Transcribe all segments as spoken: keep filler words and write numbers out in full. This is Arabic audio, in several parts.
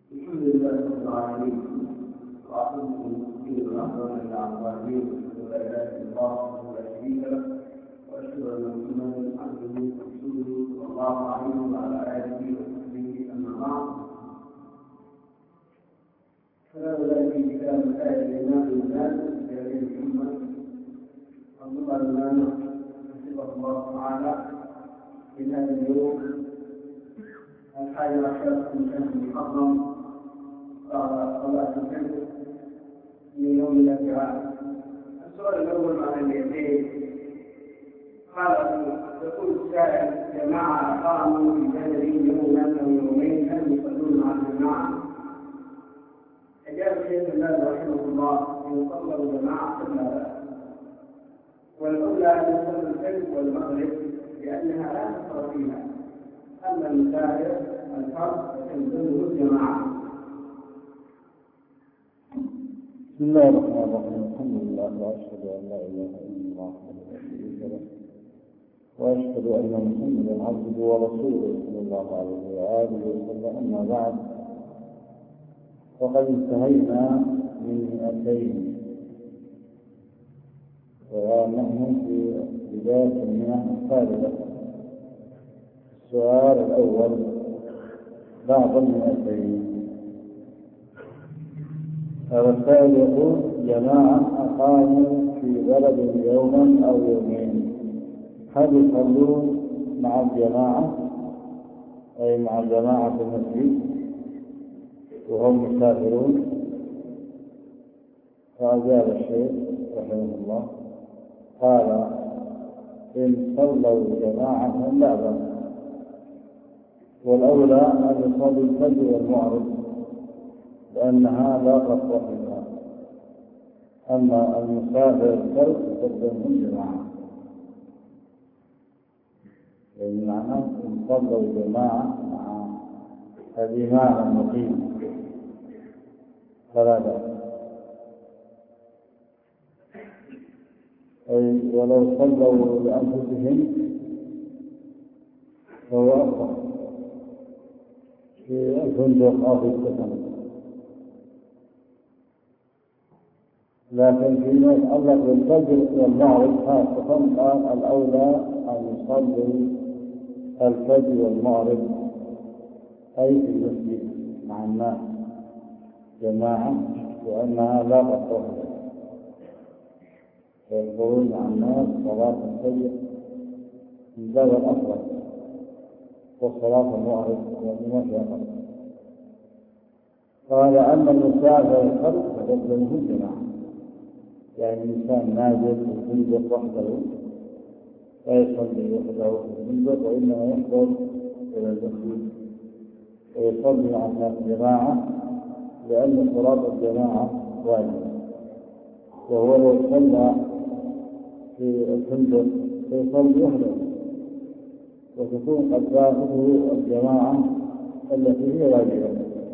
الحمد لله رب العالمين، وأعطيكم كل الأحوال إلى أعطائه ولا إله إلا الله ولا شريك له، وأشهد أن محمدا عبده ورسوله صلى الله عليه وعلى آله وصحبه أما بعد. فهذا في كتاب آية الإمام الناس بأبي محمد عبد الله بن مالك حفظه الله تعالى في هذا اليوم الحادي عشر من شهر محرم صلاة الفجر من يوم الأربعاء. السؤال الأول عن اليدين، قال يقول السائل: جماعة أقاموا في بدر يوما أو يومين هل يصلون مع الجماعة؟ أجاب شيخ الله رحمه الله: إن صلوا جماعة فلا بأس، والأولى أن يصلوا الفجر والمغرب لأنها لا تفرق فيها، أما المسافر الفرد فتلزمه الجماعة. بسم الله الرحمن الرحيم. الحمد لله، وأشهد أن لا إله إلا الله وحده لا شريك له، وأشهد أن محمدا عبده ورسوله صلى الله عليه وآله وسلم. أما بعد، فقد انتهينا من مئتين، ونحن في بداية المئة الثالثة. السؤال الأول بعد المئتين. الرسائل يقول: جماعة أقاموا في بلد يوما أو يومين هل يصلون مع الجماعة، أي مع الجماعة في المسجد وهم مسافرون؟ فأجاب الشيخ رحمه الله قال: إن صلوا جماعة لا بأس، والأولى أن يصلي الفجر والمغرب لأنها لا قصر فيها، أما المسافر الفرد فقدمه الجماعة. يعني معناه إن صلوا جماعة مع الإمام المقيم فلا بأس، أي ولو صلوا لأنفسهم فهو أفضل في الفندق أو في السكن. لكن فيما يتعلق بالفجر والمغرب خاصة قال الأولى أن يصلي الفجر والمغرب أي في المسجد مع الناس جماعة، لأنها لا قصر فيحضرون مع الناس صلاة الفجر من باب الأفضل، وصلاة المغرب ومن يقل. قال: أما المسافر الفرد فتلزمه الجماعة، يعني الإنسان نازل في الفندق وحده لا يصلي وحده في الفندق، وإنما يحضر إلى المسجد ويصلي مع الناس جماعة، لأن صلاة الجماعة واجبة. وهو لو صلى في الفندق فيصلي وحده، وتكون قد فاتته الجماعة التي هي واجبة.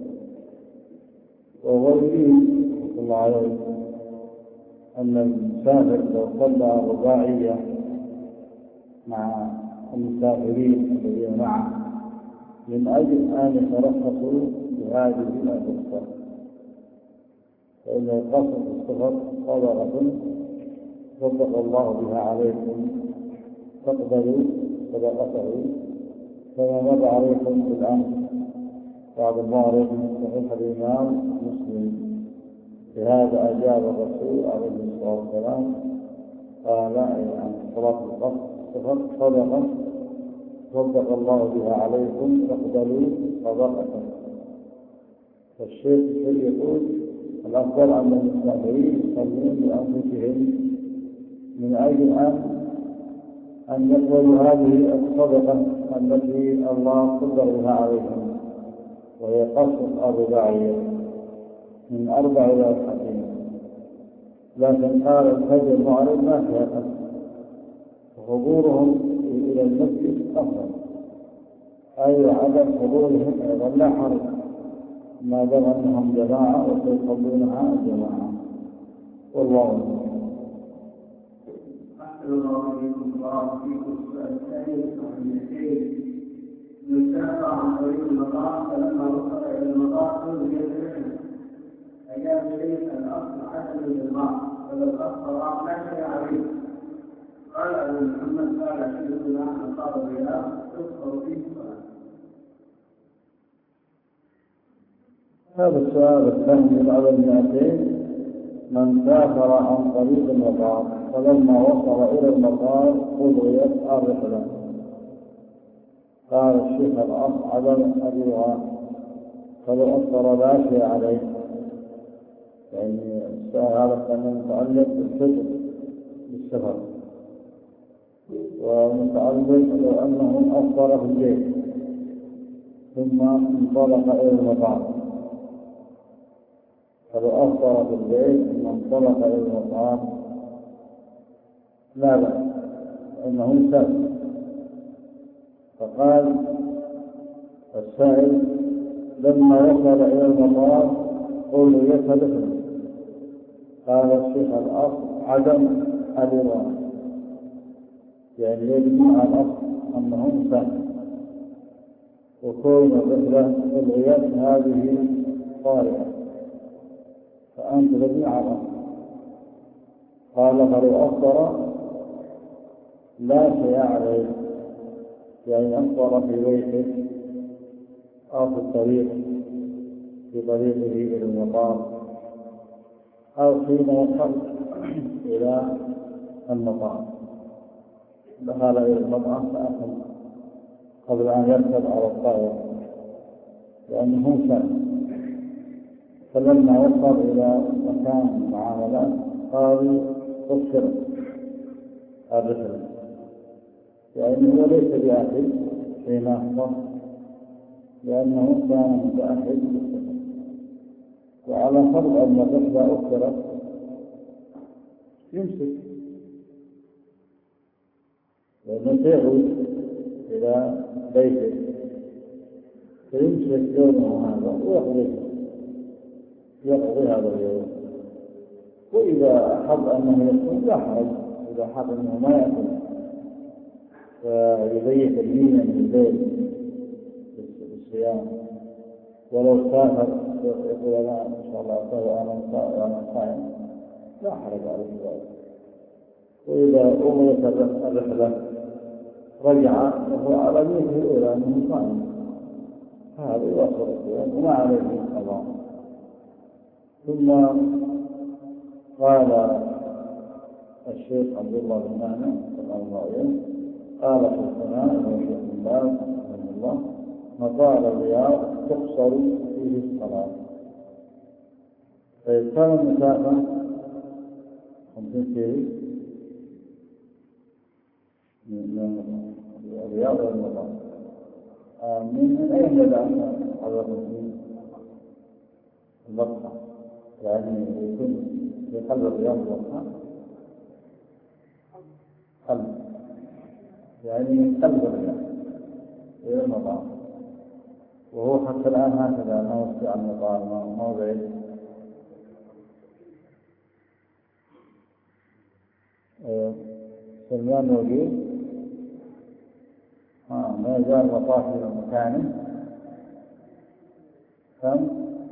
وهو يريد صلى الله عليه وسلم أن المسافر لو صلى رباعية مع المسافرين الذين معه من أجل أن يترخصوا بهذه الرخصة، فإن القصر في السفر صدقة صدق الله بها عليكم فاقبلوا صدقته، كما مضى عليكم بالأمس بعد المغرب صحيح الإمام مسلم. بهذا أجاب الرسول عليه الصلاة والسلام قال: يعني صلاة القصر صدقة صدق الله بها عليكم فاقبلوا صدقته. فالشيخ يقول: الأفضل أن المسافرين يصلون بأنفسهم من أجل أن أن يقبلوا هذه الصدقة التي الله قدر بها عليهم، وهي قصر الرباعية من أربع إلى حين. لكن قال الفجر المغرب ما فيها قصر، وحضورهم إلى المسجد أفضل، أي عدم حضورهم أيضا لا حرج ما دام أنهم جماعة وسيصلونها جماعة. والله أعلم. أحسن الله عليكم وبارك فيكم. السؤال الثاني عن الشيخ: من سافر عن طريق المطار فلما وصل إلى المطار ألزم الشريك الأصل عدم الإجماع فلو أخطر لا شيء عليه. قال أبو محمد قال شيخنا أصاب بها تذكر فيه الصلاة. هذا السؤال الثاني على المئتين: من سافر عن طريق المطار فلما وصل إلى المطار ألغيت الرحلة. قال الشيخ: الأصل عدم الإلغاء، فلو أفطر لا شيء عليه. يعني السؤال هذا كان متعلق بالفطر بالسفر، ومتعلق لو أنه أفطر في البيت ثم انطلق إلى المطار، فلو أفطر في البيت ثم انطلق إلى المطار لا بأس، لأنه سافر. فقال السائل: لما وصل إلى المطار ألغيت الرحلة. قال الشيخ: الأصل عدم الإلغاء، يعني يجمع الأصل أنه سافر، وكون الرحلة ألغيت هذه طارئة، فأنت تجمع الأصل. قال: فلو أفطر لا شيء عليه، يعني أفطر في بيته أو في الطريق في طريقه إلى المطار أو حين وصل إلى المطار، دخل إلى المطار فأخذ قبل أن يركب على الطائرة لأنه سافر، فلما وصل إلى مكان المعاملات قالوا قصرت الرحلة، يعني هو ليس بآخر حين أخبر، لأنه كان متأهل، وعلى فرض أن الرحلة أخرت يمسك، لأنه سيعود إلى بيته فيمسك يومه هذا ويقضي يقضي هذا اليوم. وإذا أحب أنه يكون لا حرج، إذا أحب أنه ما يأكل فيبيت النية من البيت بالصيام، ولو سافر يقول: أنا إن شاء الله أصوم أنا صائم، لا حرج عليه ذلك. وإذا أغلقت الرحلة رجع وهو على نيته الأولى أنه صائم، هذا يوصل الصيام وما عليه قضاء. ثم قال الشيخ عبد الله بن معنى الأنصاري: قال في الثناء والشيخ بن باز رحمه الله: مطار الرياض تقصر فيه الصلاة. فإذا كان المسافة خمسين كيلو من الرياض إلى المطار، من أين يبدأ على خمسين المقطع؟ يعني يكون في قلب الرياض المقطع قلب، يعني قلب الرياض إلى المطار، وهو حتى الآن هكذا ما وسع المطار ما هو بعيد. سلمان موجود آه ما يزال مطار في مكانه. كم؟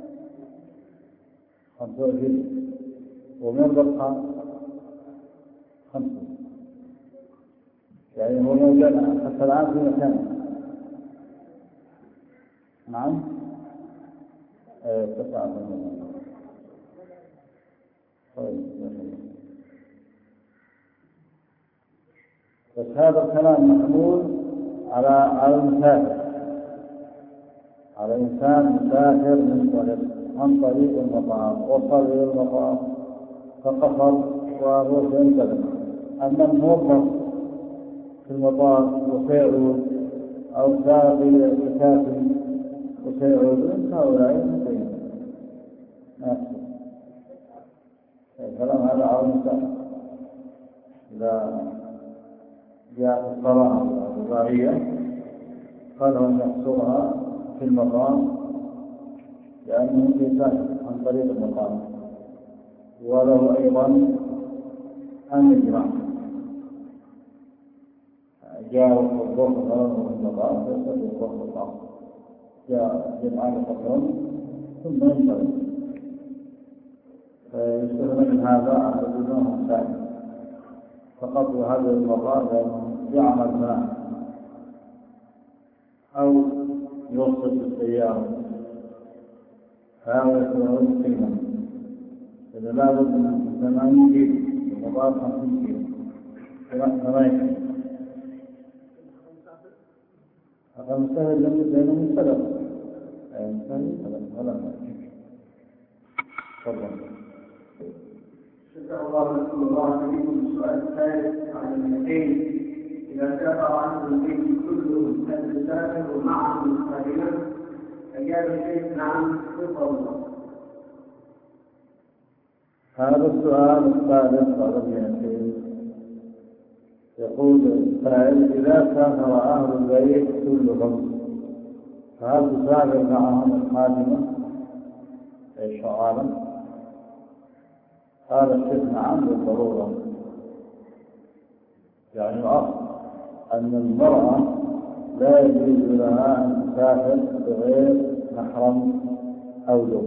خمسة وعشرين، ومن بقى خمسة، يعني هو موجود حتى الآن في مكانه. نعم تسعة من طيب. بس هذا الكلام محمول على على المسافر، على إنسان مسافر من طريق عن طريق المطار، وصل إلى المطار فقصر وهو سينتظر. أما الموظف في المطار وسيعود أو ساقي لكافي وسيعود هؤلاء المسلمين. الكلام هذا على المسافر. إذا جاءت الصلاة الرباعية فلهم يحصرها في المقام لأنه يسافر عن طريق المقام، وله أيضا أن يجمع جاء الظهر فلهم في المقام فيصلي الظهر والعصر، جاء جمعان قصرا ثم ينتظر. من هذا بدونهم سائل فقط هذه المرات لأنه يعمل معه أو يوصل بالسيارة هذا يكون قيمة. إذا لا بد من ثمانين كيلو المرات خمسين كيلو ثمانين هذا مسهل لأنه من سبب مسهل سبب ولا مسهل. تفضل. شكر الله لكم الله عليكم. السؤال الثالث عن الميتين: إذا سافر عنه البيت كله المسافر ومعه القادمة فجاب الشيخ نعم بالضرورة. هذا السؤال الثالث على الميتين يقول السائل: إذا سافر أهل البيت كلهم فهل تسافر معهم القادمة؟ أي سؤالا. قال الشيخ نعم بالضرورة. يعني الأصل أن المرأة لا يجوز لها أن تسافر بغير محرم أو زوج.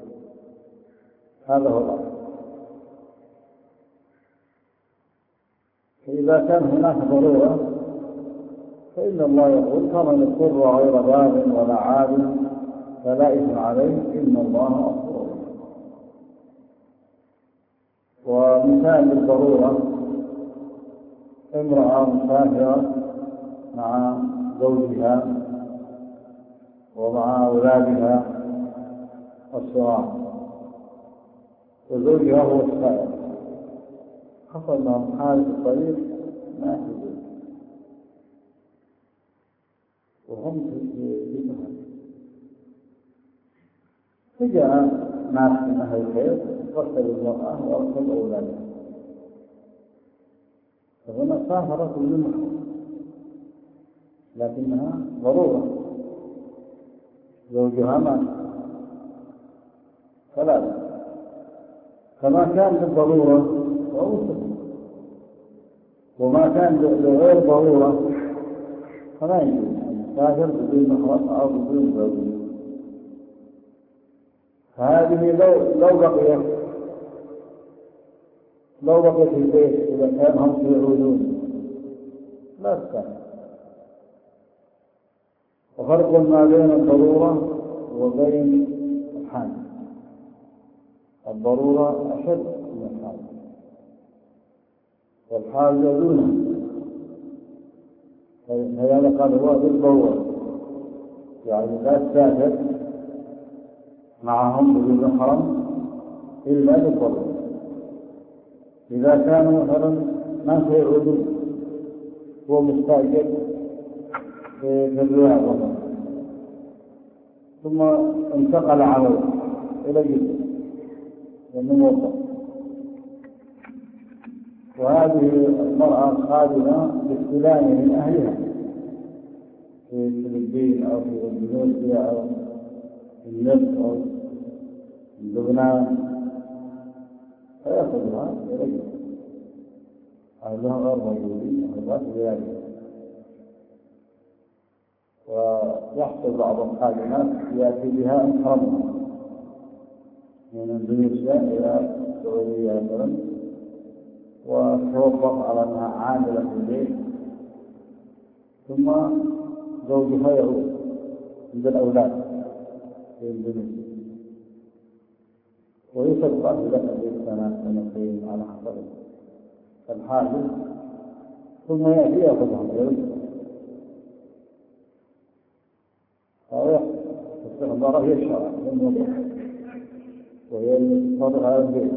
هذا هو الأصل. فإذا كان هناك ضرورة فإن الله يقول: فمن اضطر غير باغ ولا عاد فلا إثم عليه إن الله غفور. ومثال للضرورة: امرأة مسافرة مع زوجها ومع أولادها الصغار وزوجها هو السائق، حصل لهم حادث الطريق ما يحدثون وهم في سفر، فجاء ناس من أهل الخير غسلوا المرأة وأرسلوا أولادها، فهنا سافرت بدون محرم لكنها ضرورة، زوجها مات فلا بأس. فما كان بالضرورة فهو سفر، وما كان لغير ضرورة فلا يجوز أن يسافر بدون محرم أو بدون زوج. فهذه لو لو بقيت لو بقيت في البيت إذا كان هم يعودون لا تسافر. وفرق ما بين الضرورة وبين الحاجة: الضرورة أشد من الحاجة والحاجة دونها. فهذا قال هو بالضرورة، يعني لا تسافر معهم بدون محرم إلا بالضرورة. إذا كانوا مثلا ما سيعودون، هو مستأجر في الرياض مثلا ثم انتقل عمله إلى جدة لأنه موظف، وهذه المرأة خادمة باستلام من أهلها في الفلبين أو في اندونيسيا أو في النفط أو في لبنان، فيأخذها إلى جدة، أهلها غير موجودين أهلها في بلادها. ويحصل بعض الخادمات يأتي بها محرمة من اندونيسيا إلى السعودية مثلا، وتوظف على أنها عاملة في البيت، ثم زوجها يعود عند الأولاد في اندونيسيا ويتبقى لها سنة سنتين على حسب الحاجة، ثم يأتي يأخذها ويرجع. هذا الاستخبار هي الشرع وهي التي تصدق على البيت.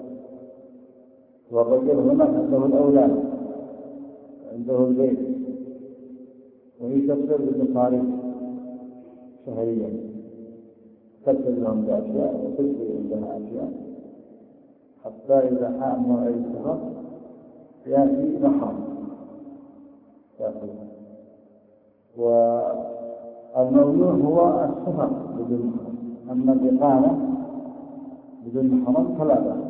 والرجل هناك عنده الأولاد عنده البيت وهي تفسر بالمصاريف شهريا، تفسر لهم بأشياء وتفسر عندها أشياء حتى إذا حان موعد السفر يأتي محرم يأخذها. والموضوع هو السفر بدون محرم، أما الإقامة بدون محرم فلا بأس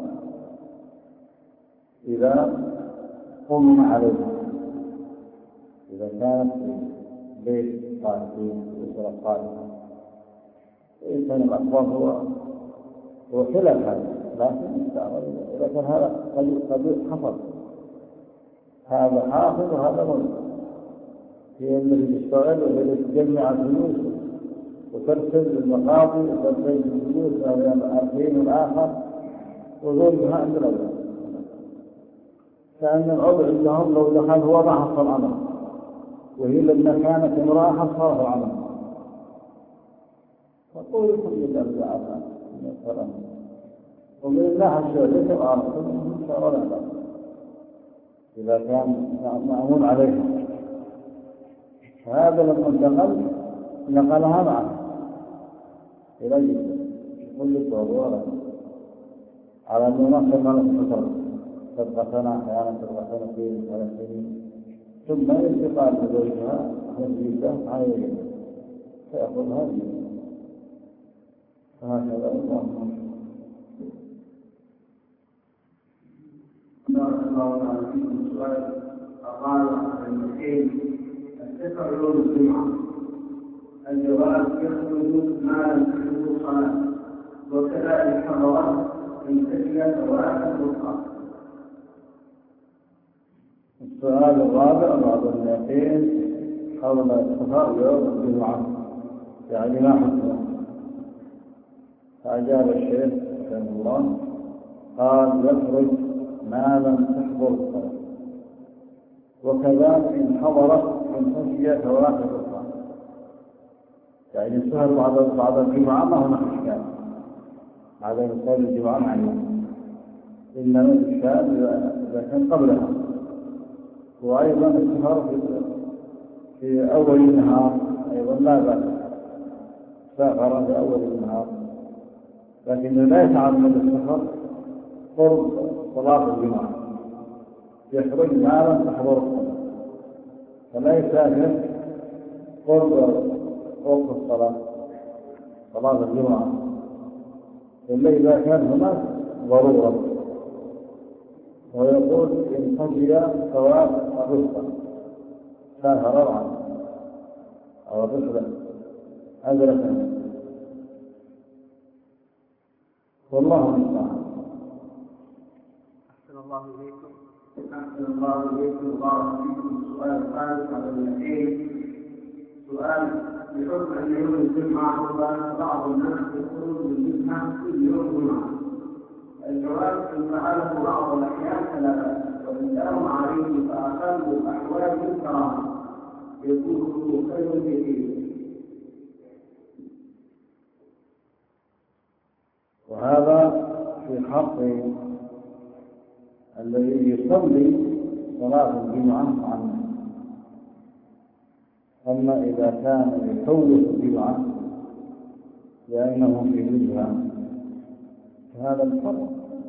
إذا قمن عليها، إذا كانت في بيت قائمين وأسرة قائمة. وإن كان الأخبار هو هو خلاف هذا، لكن إذا كان هذا قد قد حصل هذا حافظ وهذا ملك، هي الذي تشتغل والذي تجمع الفلوس وترسل المقاضي وترسل الفلوس الدين الآخر وزوجها عند الأولاد، كأن العضو عندهم لو دخل هو ما حصل عمل، وهي لما كانت امرأة حصلها عمل، فقول كل الأبداع من الكلام ومن الله الشيء ليس الأرض إن شاء الله لا إذا كان مأمون عليها. هذا لما انتقل نقلها معه إلى جدة كل الضرورة على أنه نقل ملك الفترة تبقى سنة أحيانا تبقى سنتين ثلاثين ثم انتقال لزوجها من جدة على جدة فيأخذها جدة. فهكذا الله بارك الله تعالى فيكم. السؤال الرابع عن المسيح التسع يوم الجمعة. الجواب يخرج ما لم تحضر الصلاة، وكذلك حضرت من تسعة واحد الأخرى. السؤال الرابع بعد المئتين حول السفر يوم الجمعة يعني ما حكمه؟ فأجاب الشيخ رحمه الله قال يخرج ما لم تحضر الصلاة، وكذلك إن حضرت من خشية فواحد الأخرى، يعني السهر بعد بعد الجمعة ما هو إشكال بعد صلاة الجمعة معناه، إنما الإشكال إذا كان قبلها، وأيضا السهر في أول النهار أيضا لا بأس، سافر في أول النهار، لكن لا يتعمد السفر قرب صلاة الجمعة، يخرج ما لم تحضر الصلاة، فلا يسافر قرب وقت الصلاة صلاة الجمعة إلا إذا كان هناك ضرورة. ويقول إن خشي ثواب الرفقة سافر عنه أو الرفقة أدركه، والله المستعان. أحسن الله إليكم. أحسن الله إليكم وبارك فيكم. السؤال الخامس على المئتين. سؤال بحكم أن يوم الجمعة هو بعض الناس يخرج من الجمعة كل يوم جمعة. الجواب إن فعله بعض الأحيان فلا بأس، وإن داوم عليه فأقل الأحوال بالكراهة يكون خير كثير. وهذا في حق الذي يصلي صلاة الجمعة عنه. أما إذا كان يفوت الجمعة لأنه في وجهها فهذا الفرق،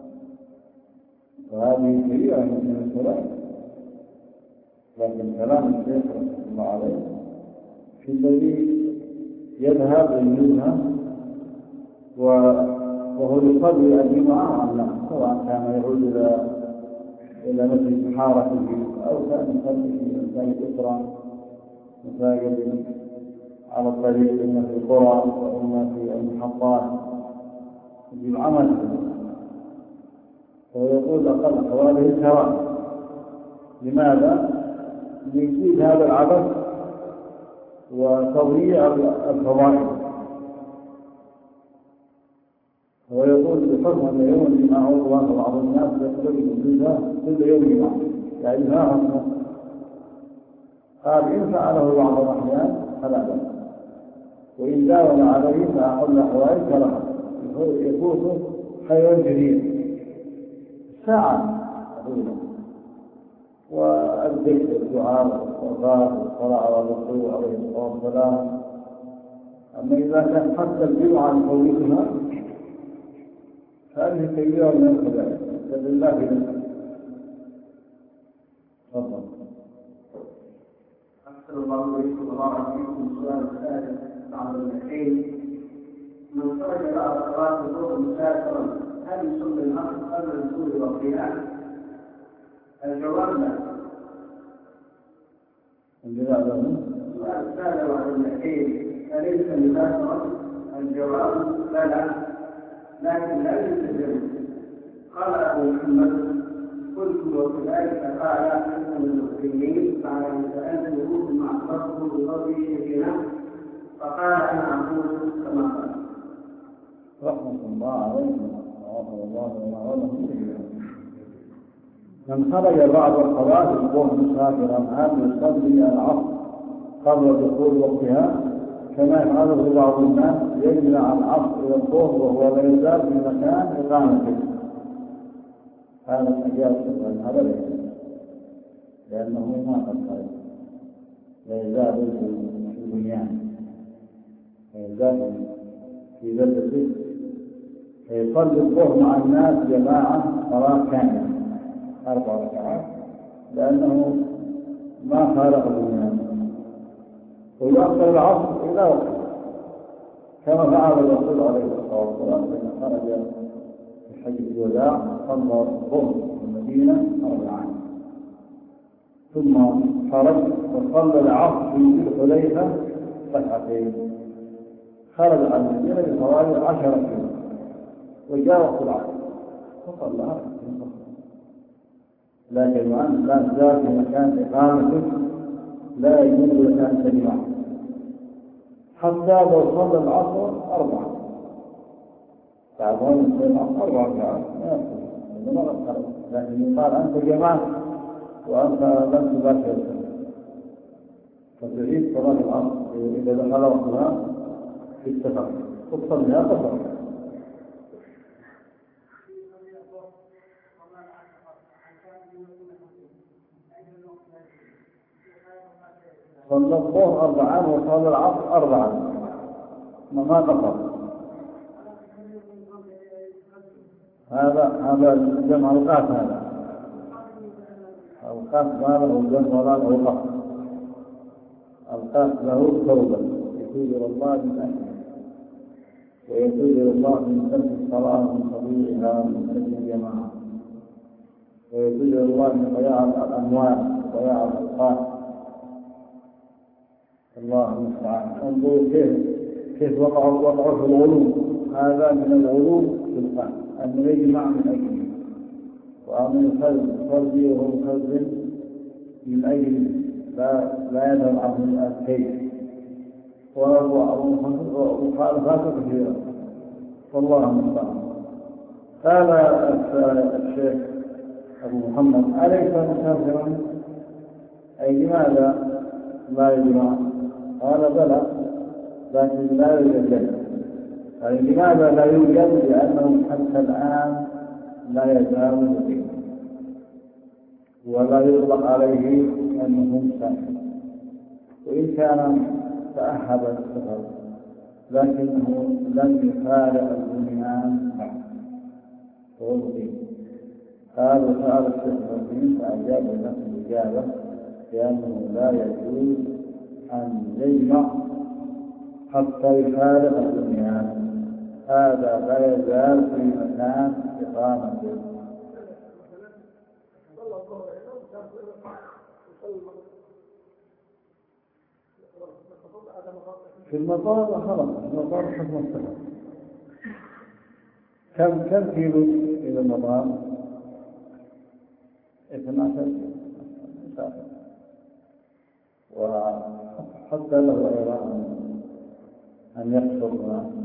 وهذه كبيرة من الصلاة. لكن كلام الشيخ رحمه الله عليه في الذي يذهب للوجهة وهو يصلي الجمعة عن نفسه، سواء كان يعود إلى إلى مثل حارته أو كان يصلي في مساجد أخرى، مساجد على الطريق إما في القرى وإما في المحطات الجمعة مثلا، ويقول أقل أحواله سواء. لماذا؟ ليزيد هذا العبث وتضييع الفضائل. ويقول بحكم أن يوم الجمعة عضوان بعض الناس يقتل بالجزاء كل يوم جمعة، يعني ما حكمه؟ قال إن فعله بعض الأحيان فلا بأس، وإن داوم عليه فأقل أحوال كرهه يفوته خير جديد ساعة طويلة، والذكر الدعاء والصلاة والصلاة على الرسول عليه الصلاة والسلام. أما إذا كان حتى الجمعة يفوتها هذه كبيرة من الكبائر، بسم الله بنا. تفضل. أحسن الله إليكم وبارك فيكم. السؤال الثالث بعد المئتين. من خرج بعد صلاة الظهر مسافرا هل يصلي العصر قبل دخول وقتها؟ الجواب لا. السؤال الثالث بعد المئتين. أليس مسافرا؟ الجواب لا لا، لكن لا يلتزم قال أبو محمد قلت وكذلك قال أحد من المسلمين بعد أن سألته ثم أخبرته بقوله شيخنا فقال أنا أقول كما قال. رحمة الله عليه وغفر الله وله. من خرج بعض الصلاة الظهر مسافرا عام يصلي العصر قبل دخول وقتها كما يفعله بعض الناس، يجمع العصر إلى الظهر وهو لا يزال في مكان إقامته. هذا الحجاج هذا ليس، لأنه ما قد خرج، لا يزال في البنيان، لا يزال في بلده، فيصلي الظهر مع الناس جماعة صلاة كاملة أربع ركعات لأنه ما خالف البنيان، ويؤخر العصر إلى وقته كما فعل الرسول عليه الصلاة والسلام حين خرج في حجة الوداع صلى الظهر في المدينة أربعا، ثم خرج وصلى العصر في الحليفة ركعتين، خرج عن المدينة بحوالي عشرة كيلو وجاء وقت العصر فصلى ركعتين، لكن وأنت لا تزال في مكان إقامتك لا يجوز لك أن تجمع حتى لو صلى العصر أربعة تعبون الصلاة أربعة ركعات ما يصير مرة خرج، لكن يقال أنت جمعت وأنت لم تباشر فتعيد صلاة العصر إذا دخل وقتها في السفر تصليها سفر. صلى الظهر أربعان وصلى العصر أربعان ما قصر. هذا هذا جمع أوقات، هذا أوقات ما له جمع ولا أوقات، أوقات له توبة يتوب إلى الله من أجله ويتوب إلى الله من ترك الصلاة من طبيعها من ترك الجماعة، ويتوب إلى الله من ضياع الأموال وضياع الأوقات. الله المستعان. انظروا كيف كيف وقع وقع في الغلو، هذا من الغلو في القلب أن يجمع من أجله، وأن يخرج فرجه ومخرج من أجله لا لا يذهب عنه الكيف ومخالفات كثيرة. والله المستعان. قال الشيخ أبو محمد أليس مسافرا؟ أي لماذا لا يجمع؟ قال بلى لكن لا يوجد. يعني لماذا لا يوجد؟ لأنه حتى الآن لا يزال مقيما ولا يطلق عليه أنه مسافر، وإن كان تأهب السفر لكنه لم يفارق البنيان بعد وهو مقيم. قال وسأل الشيخ الدين فأجاب بنفس الإجابة لأنه لا يجوز أن يجمع حتى يفارق البنيان، هذا لا يزال في مكان إقامته. في المطار خلاص المطار حكم السفر. كم كم كيلو إلى المطار؟ اثنا عشر مسافر، وحتى له أيضا أن يقصر.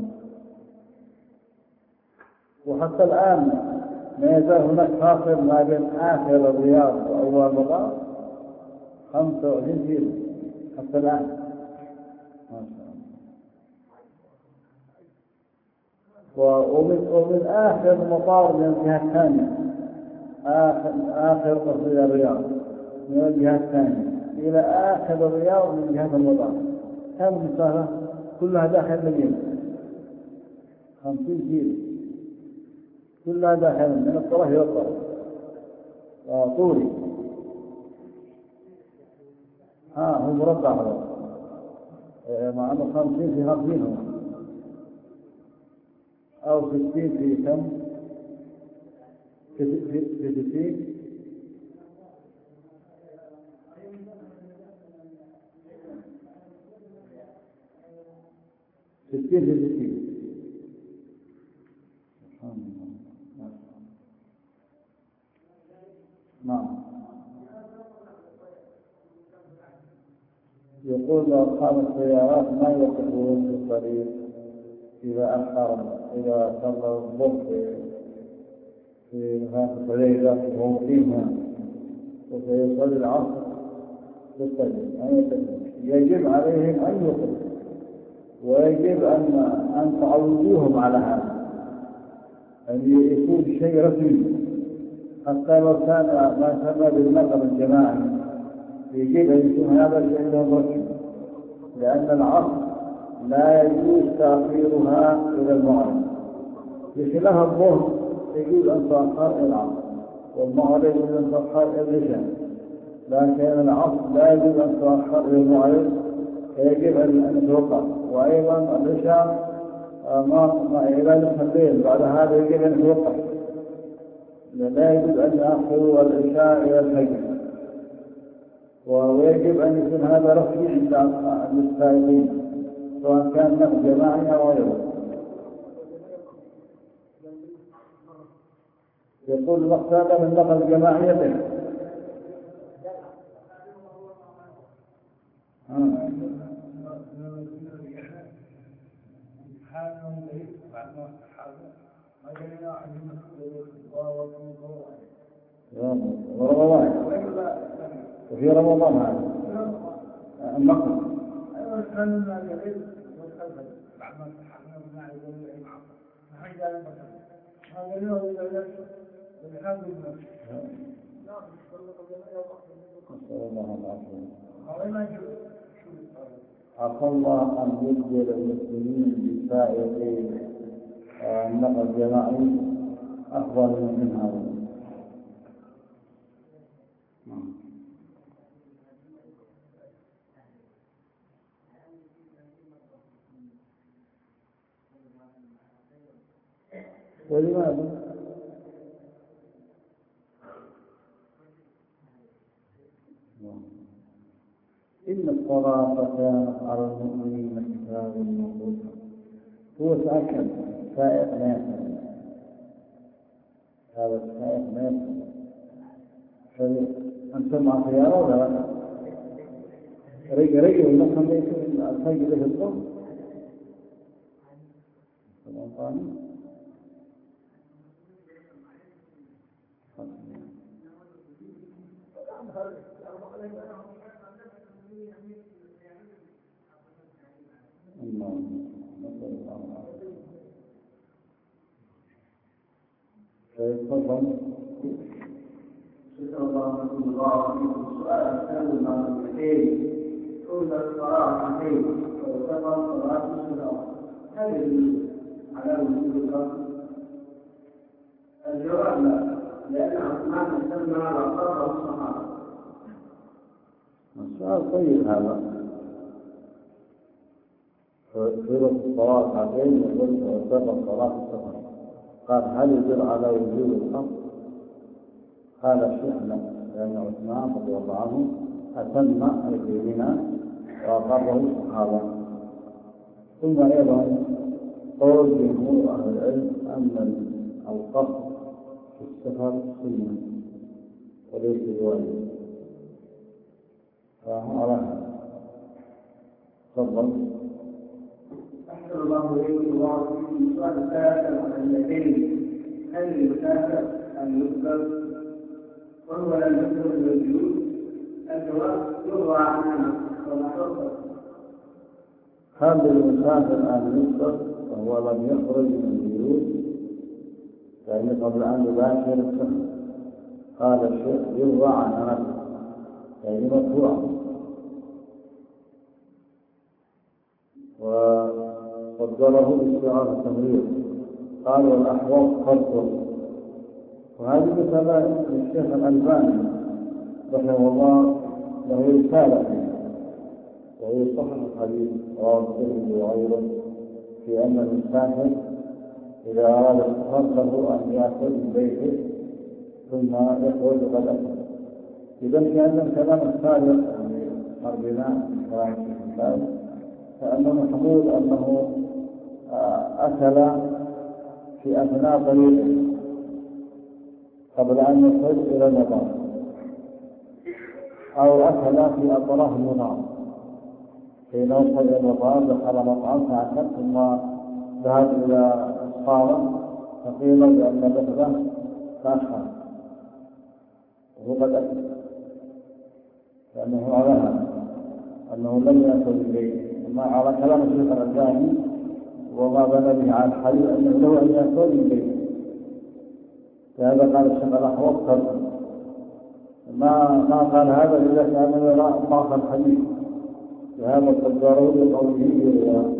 وحتى الآن ما يزال هناك فاصل ما بين آخر الرياض وأول مطار خمسة وعشرين كيلو حتى الآن ما شاء الله. ومن, ومن آخر المطار من الجهة الثانية، آخر آخر تصوير الرياض من الجهة الثانية إلى آخر الرياض من جهة المطار كم مسافة؟ كلها داخل المدينة خمسين كيلو، كلها داخل من الطرف إلى الطرف طولي. ها هو مربع هذا مع أنه خمسين في خمسين هو أو ستين في كم في ستين ستين في ستين. يقول أصحاب السيارات ما يوقفون في الطريق إذا أخر إذا صلى الظهر في هذه الطريقة وهو فيها وسيصلي العصر في الطريق، يجب عليهم أن يوقفوا، ويجب أن أن تعودوهم على هذا، أن يكون شيء رسمي. حتى لو كان ما سمى بالنقل الجماعي يجب أن يكون هذا شيء رسمي، لأن العصر لا يجوز تأخيرها إلى المغرب، بخلاف الظهر يجوز أن تأخر إلى العصر، والمغرب يجوز أن تأخر إلى العشاء، لكن العصر لا يجوز أن تأخر إلى المغرب، يجب أن توقف. وأيضا العشاء ما عبادة الليل بعد هذا يجب أن توقف، لا يجوز أن يأخروا العشاء إلى الفجر، ويجب أن يكون هذا رسمي عند السائقين سواء كان نقل جماعي أو غيره. يقول مقصد من نقل جماعيته ورمضان وفي رمضان هذا النقل عفى الله أن يجزل المسلمين بسائر النقل الجماعي أفضل من هذا. ولماذا؟ إن الصلاة كانت على المؤمنين كتابا موقوتا. هو تأكد سائق ما يفعل هذا السائق ما يفعل. أنتم مع سيارة ولا لا؟ رجل رجل المقام ليس الخير له الظلم الأنطاني تفضل. شكرا الله ورحمة الله وبركاته. السؤال الثاني مع المسيحيين تقول الصلاة عقيم وتقرأ صلاة الصلاة، هل يجوز على وجود القصر؟ الجواب لا، لأن عثمان سمى وقرأ الصحابة. السؤال طيب هذا. فرض الصلاة عقيم وتقرأ صلاة الصلاة، قال هل يدل على وجود القصر؟ قال الشيخ لا، لأن عثمان رضي الله عنه أتم الدين وأقره الصحابة. ثم أيضا قول جمهور أهل العلم أن القصر في السفر سنة وليس بواجب، فهذا تفضل. أحسن الله إليكم الله في السؤال الثالث عن اليدين، هل المسافر أن يذكر وهو لم يذكر من الجيوب؟ الجواب يروى عنه ونحفظه. هل المسافر أن يذكر وهو لم يخرج من الجيوب؟ يعني قبل أن يباشر السفر. قال الشيخ يروى عن أنس، يعني مرفوع. وقدره باستعارة التمريض، قال والأحوال خلقه. وهذه مثلا الشيخ الألباني رحمه الله له رسالة فيها، وهي صحيح الحديث رواه الترمذي وغيره في أن المسافر إذا أراد السفر له أن يأكل من بيته ثم يخرج غدا. إذا كان كلام السابق مرجنا كلام الشيخ فأنه محمود أنه أكل في أثناء طريقه قبل أن يخرج إلى المطار، أو أكل في أطراف المطار، حين وصل إلى المطعم دخل مطعم فأكل ثم ذهب إلى الصالة فقيل بأن الركبة تأخر وهو قد أكل لأنه على هذا أنه لم يأكل الليل، وما على كلام الشيخ الألباني وما بنى به على الحديث أنه له أن يأكل الليل. لهذا قال الشيخ الأحوص ترك ما ما قال هذا إلا كان يرى ضعف الحديث، لهذا قدره لقوله يروى.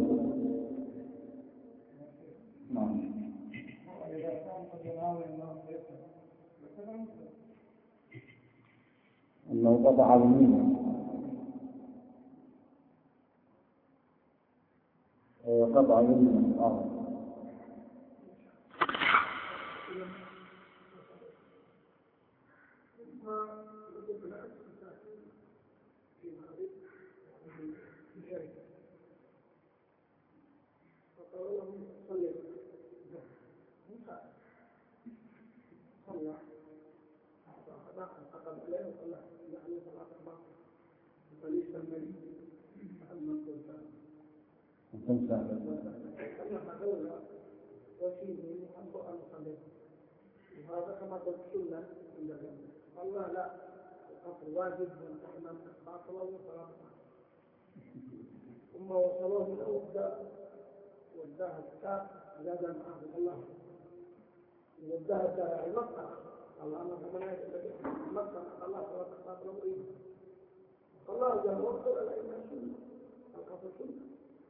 نعم. أنه قطع اليمين قطع اليمين آه. وهذا كما قلت سنة الله لا القصر واجب والإحمام باطلة وصلاة ثم وصلوه من أودى وداها الكتاب زاد معه الله وداها الداعي مكة الله أنا كمان مكة الله صلاة باطلة وإيه الله جل وعلا لا إله سنة القصر سنة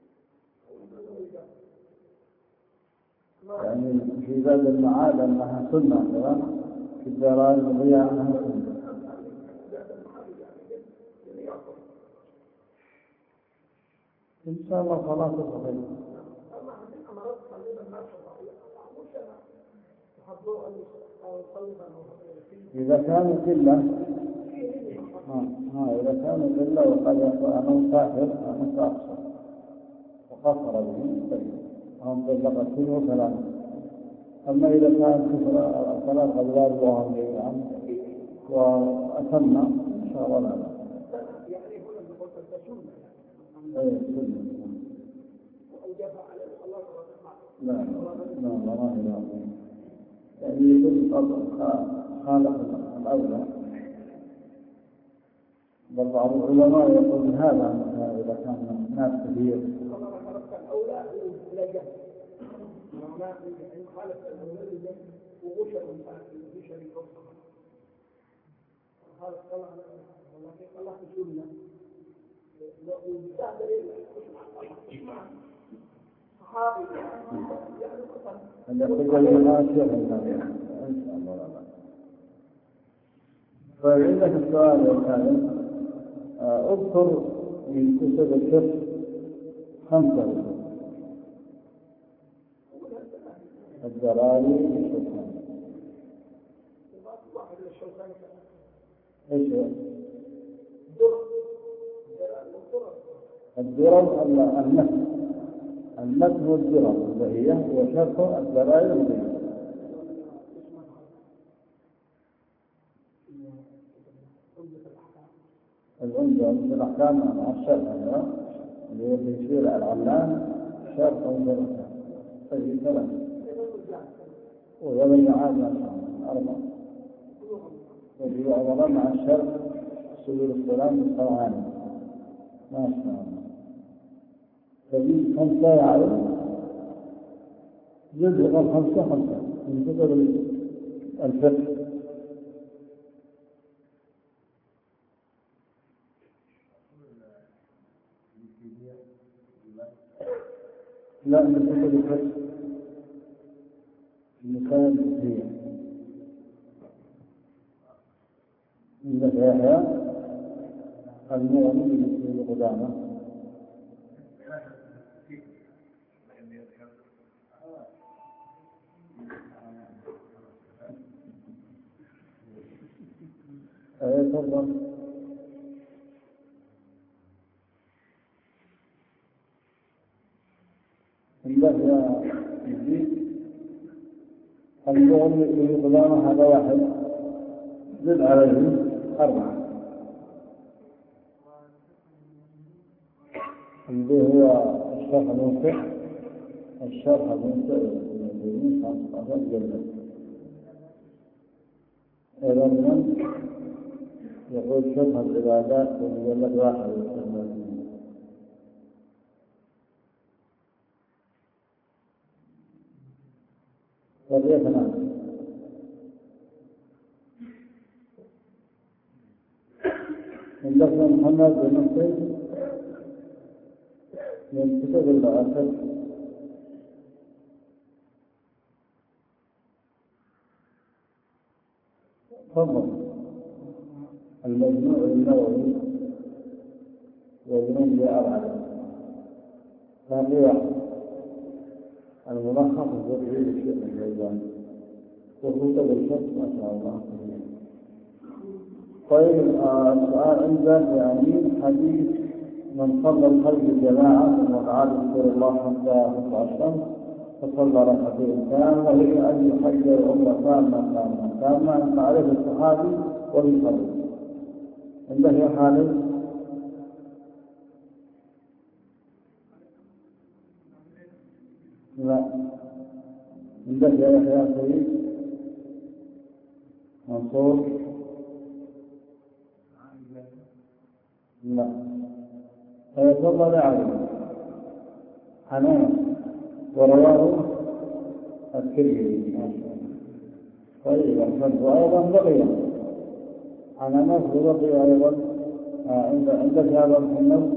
يعني في زاد المعاد أنها سنة في الدرائر الضياء أنها سنة. إن شاء الله صلاة صحيحة. إذا كانوا قلة ها ها إذا كانوا قلة وقد يقول أنا مسافر أنا مسافر وقصر به طيب هم طلق اثنين وثلاثة. أما إذا كان كفر ثلاث أضرار وهم جميعا وأتم إن شاء الله لا يعني هنا بقول السنة أي سنة وأوجبها على الله لا لا لا ما هي لا يعني يكون خالق الأولى. بل بعض العلماء يقول هذا إذا كان ناس كثير الأولى لا جهل معناه إن خالف الأولى وغشر في شريك الصلاة هذا طلع ولكن الله سنة وبتاع دليل اسمع صحابي يعني قصد أن يقول لنا شيخ إن شاء الله لا. فعندك السؤال يا كريم اذكر من كتب الفقه خمسة الدراري الشوكاني ايش هو؟ الدرر المتن المتن والدرر البهية وشرط الدراري البهية. العمدة من الأحكام مع الشرط اللي هو تشريع العلام شرط من الأحكام طيب ثلاثة ويوم عاد أربعة وفي رمضان مع الشرط سبيل السلام والقرآن ما شاء الله. فدي خمسة يعرف جزء من خمسة خمسة من كتب الفقه. لا من كتب الفقه المسائل الفقهية عندك يحيى المؤمن بن قدامة أي تفضل. عندك يا يزيد المؤمن بن قدامة هذا واحد زد عليه أربعة اللي هو الشرح المنفع الشرح المنفع للمسلمين خمسة عشر جلد. إذا من يقول شرح العبادات في مجلد واحد وثلاثين. وليتنا من لفظ محمد بن مسلم من كتب الآخر تفضل. المجموع النووي وابن لأربعة ثاني واحد الملخص الزرعي للشيخ الجيزاني وكتب الشيخ ما شاء الله. طيب السؤال عندك يعني حديث من صلى الخلف جماعة ثم قعد يذكر الله حتى تطلع الشمس فصلى ركعتين كان وهي أن يحج العمرة تامة تامة تامة معرفة الصحابي وبالقلب عنده يا خالد. لا عندك يا يحيى سيد منصور. لا فيتفضل عليه حنان ورواه الترمذي. طيب أحمد وأيضا بقي عن أنس بقي أيضا عند عندك هذا محمد.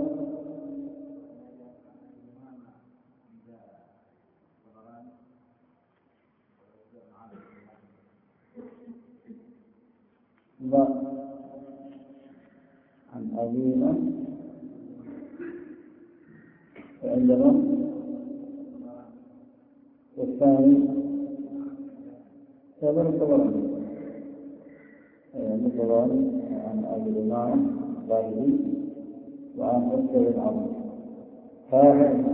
لا عن أبينا عندنا والثاني كبر الطبراني الطبراني عن أبي الإمام الباهلي وعن أسر العظيم. هذا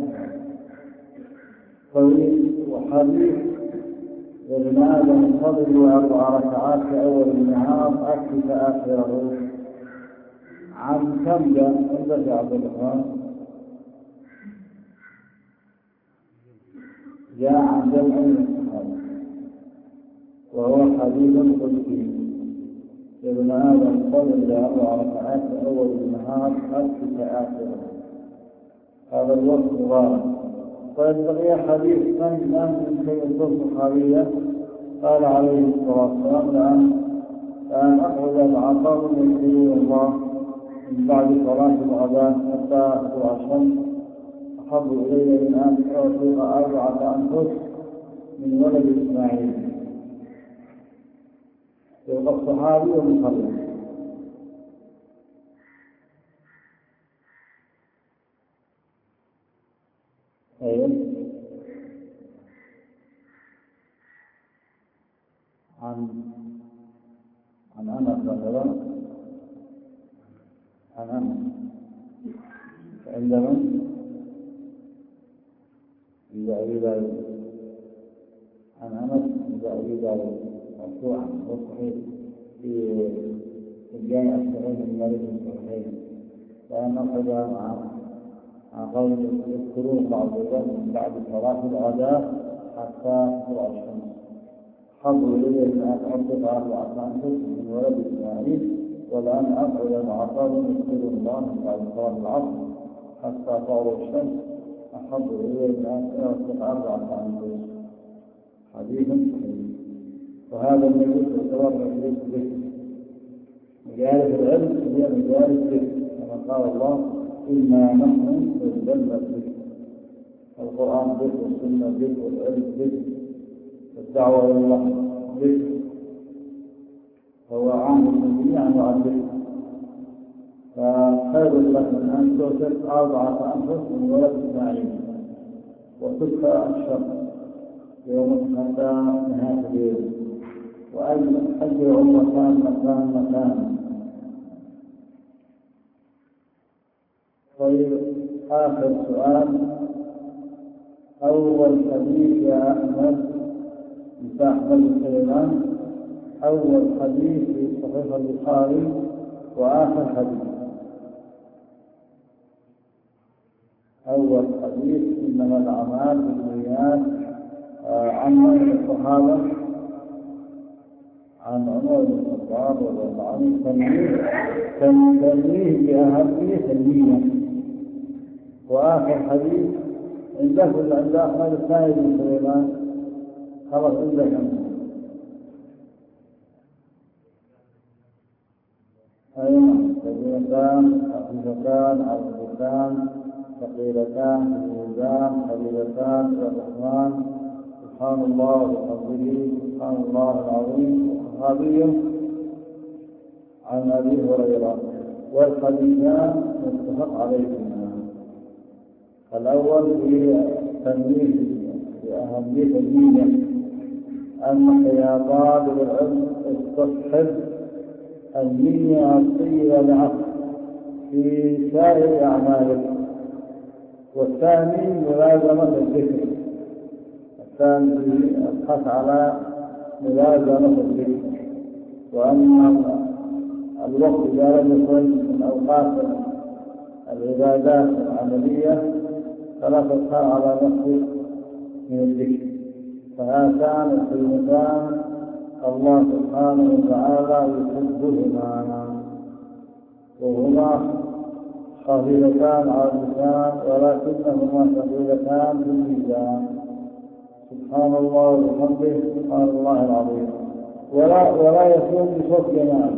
طويل وحديث وابن آدم فضل أربع ركعات في أول النهار أكفك آخره. عن كم جاء عندك يا عبد الرحمن؟ جاء عن جمع من الصحابة وهو حديث قدسي. ابن آدم فضل أربع ركعات في أول النهار أكفك آخره. هذا الوقت مبارك. فيبقي حديث من من سيد الصحابية قال عليه الصلاة والسلام لأن لأن أقعد مع قوم يذكرون الله من بعد صلاة الغداء حتى تطلع الشمس أحب إلي من أن أعتق أربعة أنفس من ولد إسماعيل. يبقى الصحابي ومخلص. أيوه عن عن أنس مثلا عن أنس عندما عند أبي داود عن أنس عند أبي داود مرفوعا وصحيح في الجامع الصحيح من مالك الصحيحين لأن أخذ مع قوم يذكرون بعض الوقت من بعد صلاة الغداء حتى تطلع الشمس. حظوا إليه من أن أعطق أربعة أنفس من ولد إسماعيل ولأن أقعد مع قوم يذكرون الله من بعد صلاة العصر حتى تطلع الشمس أحب إليه من أن أعطق أربعة أنفس. حديث صحيح. وهذا الذي يعتبر مجلس ذكر. مجالس العلم هي مجالس ذكر كما قال الله إنا نحن نزلنا الذكر. القرآن ذكر والسنة ذكر والعلم ذكر والدعوة إلى الله ذكر. هو عام الجميع أنواع الذكر. فخير لك من أن تعتق أربعة أنفس من ولد إسماعيل وتدفع الشر يوم حتى نهاية الليل وأن أجر مكان مكان مكان. طيب آخر سؤال. أول حديث يا أحمد بن أحمد سليمان أول حديث في صحيح البخاري وآخر حديث. أول حديث إنما الأعمال بالنيات عن من الصحابة عن عمر بن الخطاب رضي الله عنه تنويه تنويه بأهمية النية. وآخر حديث عنده عند أحمد الثاني بن سليمان خلاص عندك عنه. أيضا كبيرتان خفيفتان عظيمتان ثقيلتان في الميزان حبيبتان إلى الرحمن سبحان الله وبحمده سبحان الله العظيم. صحابي عن أبي هريرة. والحديثان متفق عليهما. الأول في تنويه بأهمية النية أنك يا طالب العلم استصحب النية الطيبة العقل في سائر أعمالك. والثاني ملازمة الذكر. الثاني الحث على ملازمة الذكر. وأن الوقت إذا لم يكن من أوقات العبادات العملية فلا تسهر على نفسك من الذكر. فهاتان الكلمتان الله سبحانه وتعالى يحبهما وهما خفيفتان على اللسان ولكنهما ثقيلتان في الميزان. سبحان الله وبحمده سبحان الله العظيم. ولا ولا يكون بصوت جماعي.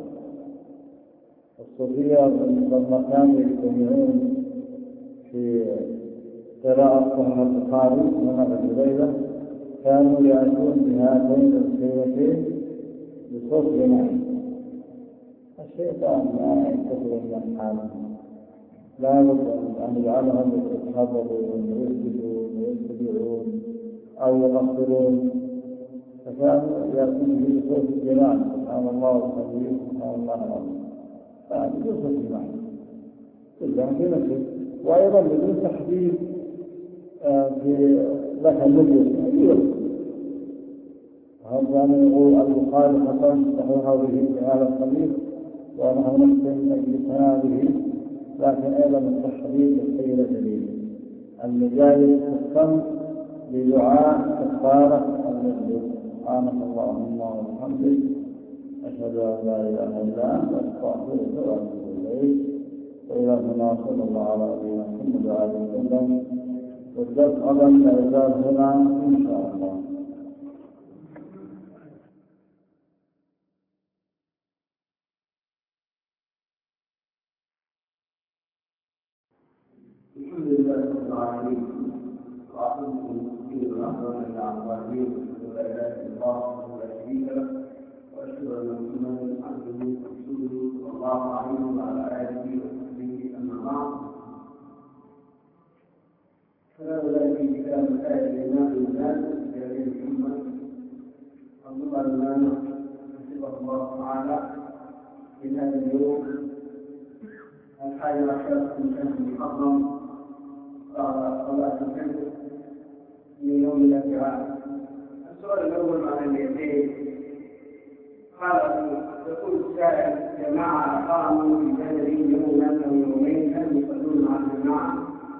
الصوفية لما كانوا يجتمعون في قراءة صحيح البخاري من الليلة كانوا يأتون بهاتين الكلمتين بصوت جماعي. الشيطان لا يستطيع من حاله. لا بد أن يجعلهم يتحضرون ويسجدون ويتبعون أو يغفرون. فكانوا يأتون بصوت جماعي سبحان الله وبحمده سبحان الله العظيم. فهذا بصوت جماعي كلهم في نفسه. وأيضا بدون تحديد في لك النبي أيوه. هذا نقول البخاري حسن صحيحه به في هذا الحديث ونحن نحسن مجلسنا به. لكن أيضا التحديد السيد الجليل المجالس السم لدعاء كفارة المجلس. سبحانك اللهم وبحمدك أشهد أن لا إله إلا أنت أستغفرك وأتوب إليك. وإلى هنا صلى الله على نبينا محمد وعلى آله وسلم. والدرس غدا لا يزال هنا إن شاء الله. الحمد لله رب العالمين. وأعوذ بالله من العالمين ولا إله إلا الله ولا شريك له. وأشهد أن محمدا عبده ورسوله صلى الله عليه وعلى آله وصحبه أما بعد. فلا في كتاب آية الإمام الناس بأبي محمد الله المانع حفظه الله تعالى في هذا اليوم الحادي عشر من شهر محرم بعد صلاة الفجر من يوم الأربعاء. السؤال الأول عن اليدين. قال يقول السائل: جماعة أقاموا في بلدهم يوما أو يومين هل يصلون مع الجماعة؟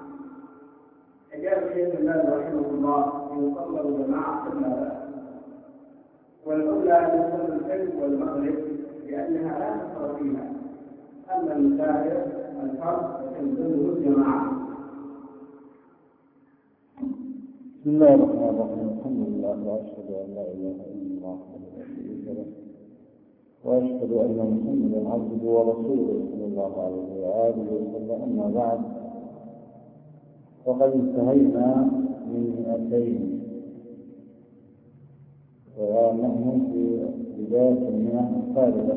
أجاب شيخ الله رحمه الله: إن صلوا جماعة فلا بأس. والأولى أن يصلوا الفجر والمغرب لأنها لا تقر فيها. أما المسافر الفرد فتلزمه الجماعة. بسم الله الرحمن الرحيم. الحمد لله وأشهد أن لا إله إلا الله وحده لا شريك له وأشهد أن محمدا عبده ورسوله صلى الله عليه وآله وسلم. أما بعد، وقد انتهينا من مئتين ونحن في بداية المئة الثالثة.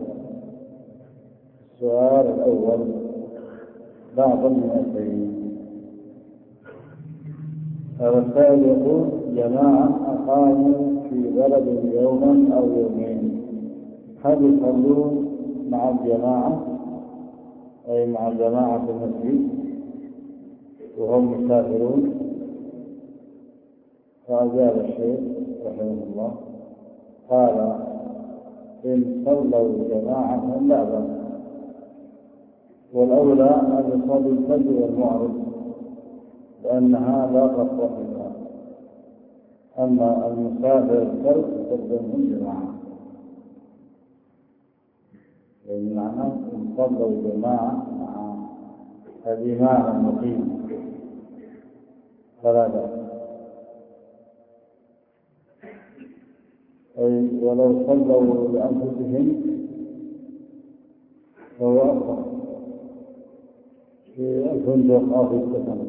السؤال الأول: بعض المئتين. الرسائل يقول: جماعة أقاموا في بلد يوما أو يومين هل يصلون مع الجماعة أي مع الجماعة في المسجد وهم مسافرون؟ فأجاب الشيخ رحمه الله قال: إن صلوا جماعة لا بأس. والأولى أن يصلي الفجر والمغرب وأنها لا تطرح منها. أما المسافر الفرد يقدمهم جماعة، يعني معناه إن صلوا جماعة مع الإمام المقيم فلا بأس، أي ولو صلوا لأنفسهم فهو أفضل في الفندق أو في السكن.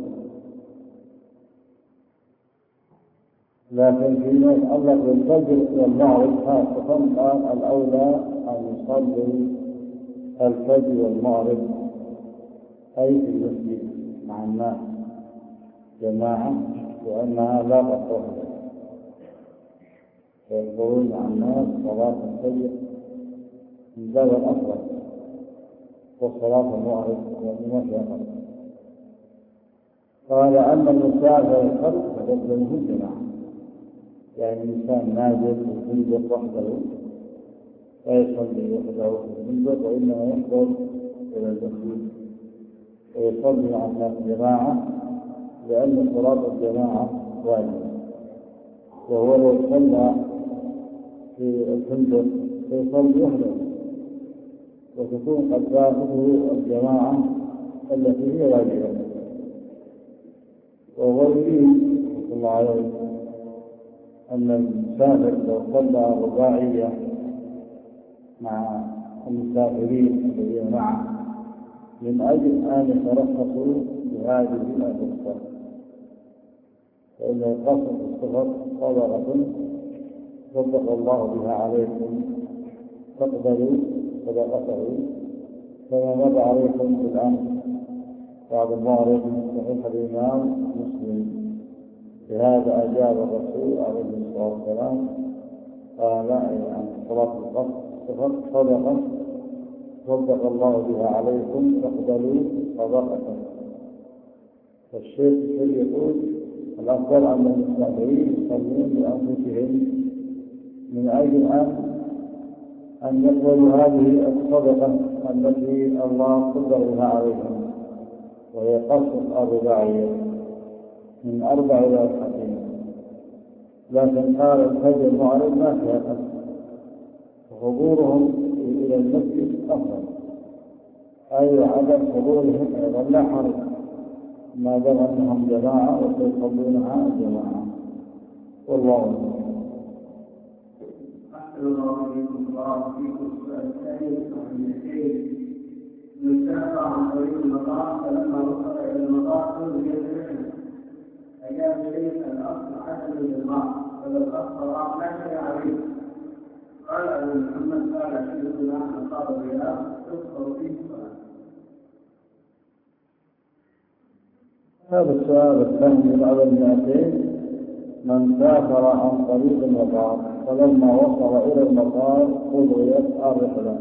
لكن فيما يتعلق بالفجر والمغرب خاصة قال الأولى أن يصلي الفجر والمغرب أي في المسجد مع الناس جماعة، وأنها لا تطرح فيحضرون مع الناس صلاة الفجر من باب الأفضل، وصلاة المغرب ومشيئة. قال أما المسافر الفرد فيقدمه الجماعة، يعني الإنسان نازل في الفندق وحده لا يصلي وحده في الفندق، وإنما يحضر إلى المسجد ويصلي مع الناس جماعة، لأن صلاة الجماعة واجبة. وهو لو صلى في الفندق فيصلي وحده، وتكون قد فاتته الجماعة التي هي واجبة. وهو يريد صلى الله عليه وسلم أن المسافر لو صلى رباعية مع المسافرين الذين معه من أجل أن يترخصوا بهذه الرخصة، فإن القصر في السفر صدقة صدق الله بها عليكم فاقبلوا صدقته، كما مر عليكم بالأمس بعد المغرب صحيح الإمام مسلم. بهذا أجاب الرسول عليه الصلاة والسلام قال عن صلاة القصر صدقة صدق الله بها عليكم فاقبلوا صدقته. فالشيخ الشيخ يقول الأفضل أن المسافرين يصلون بأنفسهم من أجل أن أن يقبلوا هذه الصدقة التي الله قدر بها عليهم، وهي قصر الرباعية من أربع إلى ركعتين. لكن قال الفجر المغرب ما فيها قصر، وحضورهم إلى المسجد أفضل، أي عدم حضورهم أيضا لا حرج ما دام أنهم جماعة وسيصلونها جماعة. والله أعلم. أحسن الله إليكم بارك فيكم. السؤال الثاني عن الشيخ يسافر عن طريق المطار، فلما وصل إلى المطار ألقي الرحلة، أجاب الشيخ الأصل عدم الإلغاء، فلو أخطأ لا شيء عليه. قال أبو محمد قال شيخنا أن قال الرياض تذكر فيه الصلاة. هذا السؤال الثاني بعد المئتين: من سافر عن طريق المطار فلما وصل إلى المطار ألغيت الرحلة.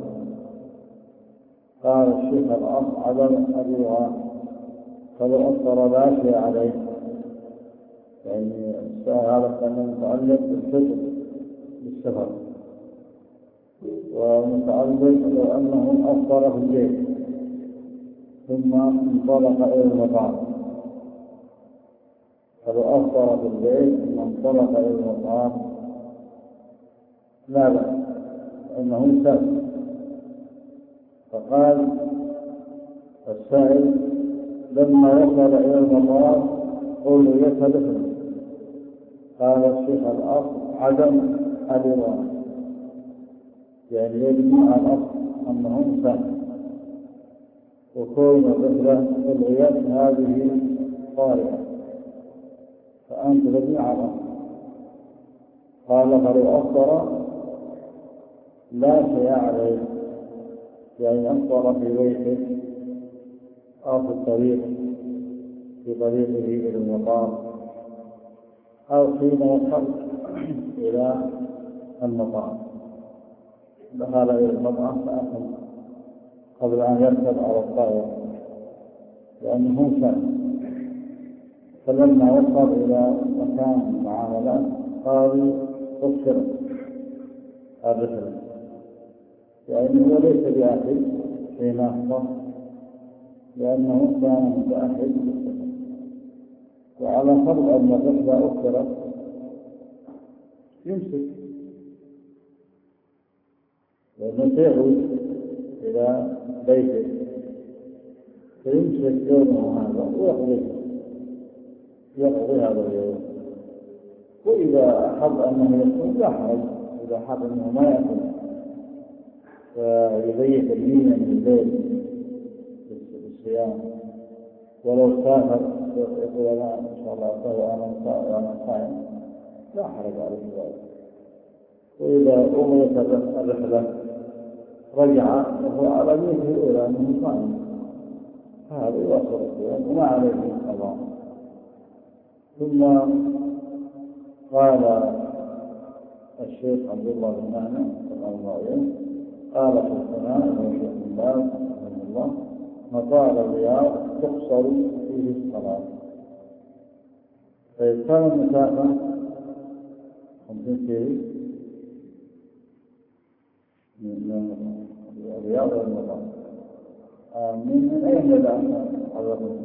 قال الشيخ الأصل عدم الإلغاء، فلو أفطر لا شيء عليه. يعني السؤال هذا كان متعلق بالفطر بالسفر، ومتعلق لو أنه أفطر في البيت ثم انطلق إلى المطار، فلو أفطر في البيت ثم انطلق إلى المطار لا بأس، لأنه سافر. فقال السائل: لما وصل إلى المطار ألغيت الرحلة. قال الشيخ الأصل عدم الإلغاء، يعني يجمع الأصل أنه سافر، وكون الرحلة ألغيت هذه طارئة، فأنت تجمع الأصل. قال فلو أفطر لا شيء عليه، يعني أفطر في بيته أو في الطريق في طريقه إلى المطار أو حين وصل إلى المطار دخل إلى المطعم فأكل قبل أن يركب على الطائرة لأنه سافر. فلما وصل إلى مكان المعاملات قالوا قصر الرحلة، لأنه ليس بأهل حين أفطر، لأنه كان متأهل للسفر. وعلى فرض أن الرحلة أخرت يمسك، لأنه سيعود إلى بيته فيمسك يومه هذا ويقضي يقضي هذا اليوم. وإذا أحب أنه يصوم لا حرج، إذا أحب أنه ما يأكل فيضيق النية من الليل بالصيام، ولو سافر يقول أنا إن شاء الله أنا صائم لا حرج عليه ذلك. وإذا أمرت الرحلة رجع وهو على نيته الأولى أنه صائم هذا يواصل الصيام وما عليه قضاء. ثم قال الشيخ عبد الله بن معنى الأنصاري قال في الثناء والشيخ بن باز رحمه الله مطار الرياض تقصر فيه الصلاة. فإذا كان المسافة خمسين كيلو من الرياض إلى المطار، من أين بدأ حضرتك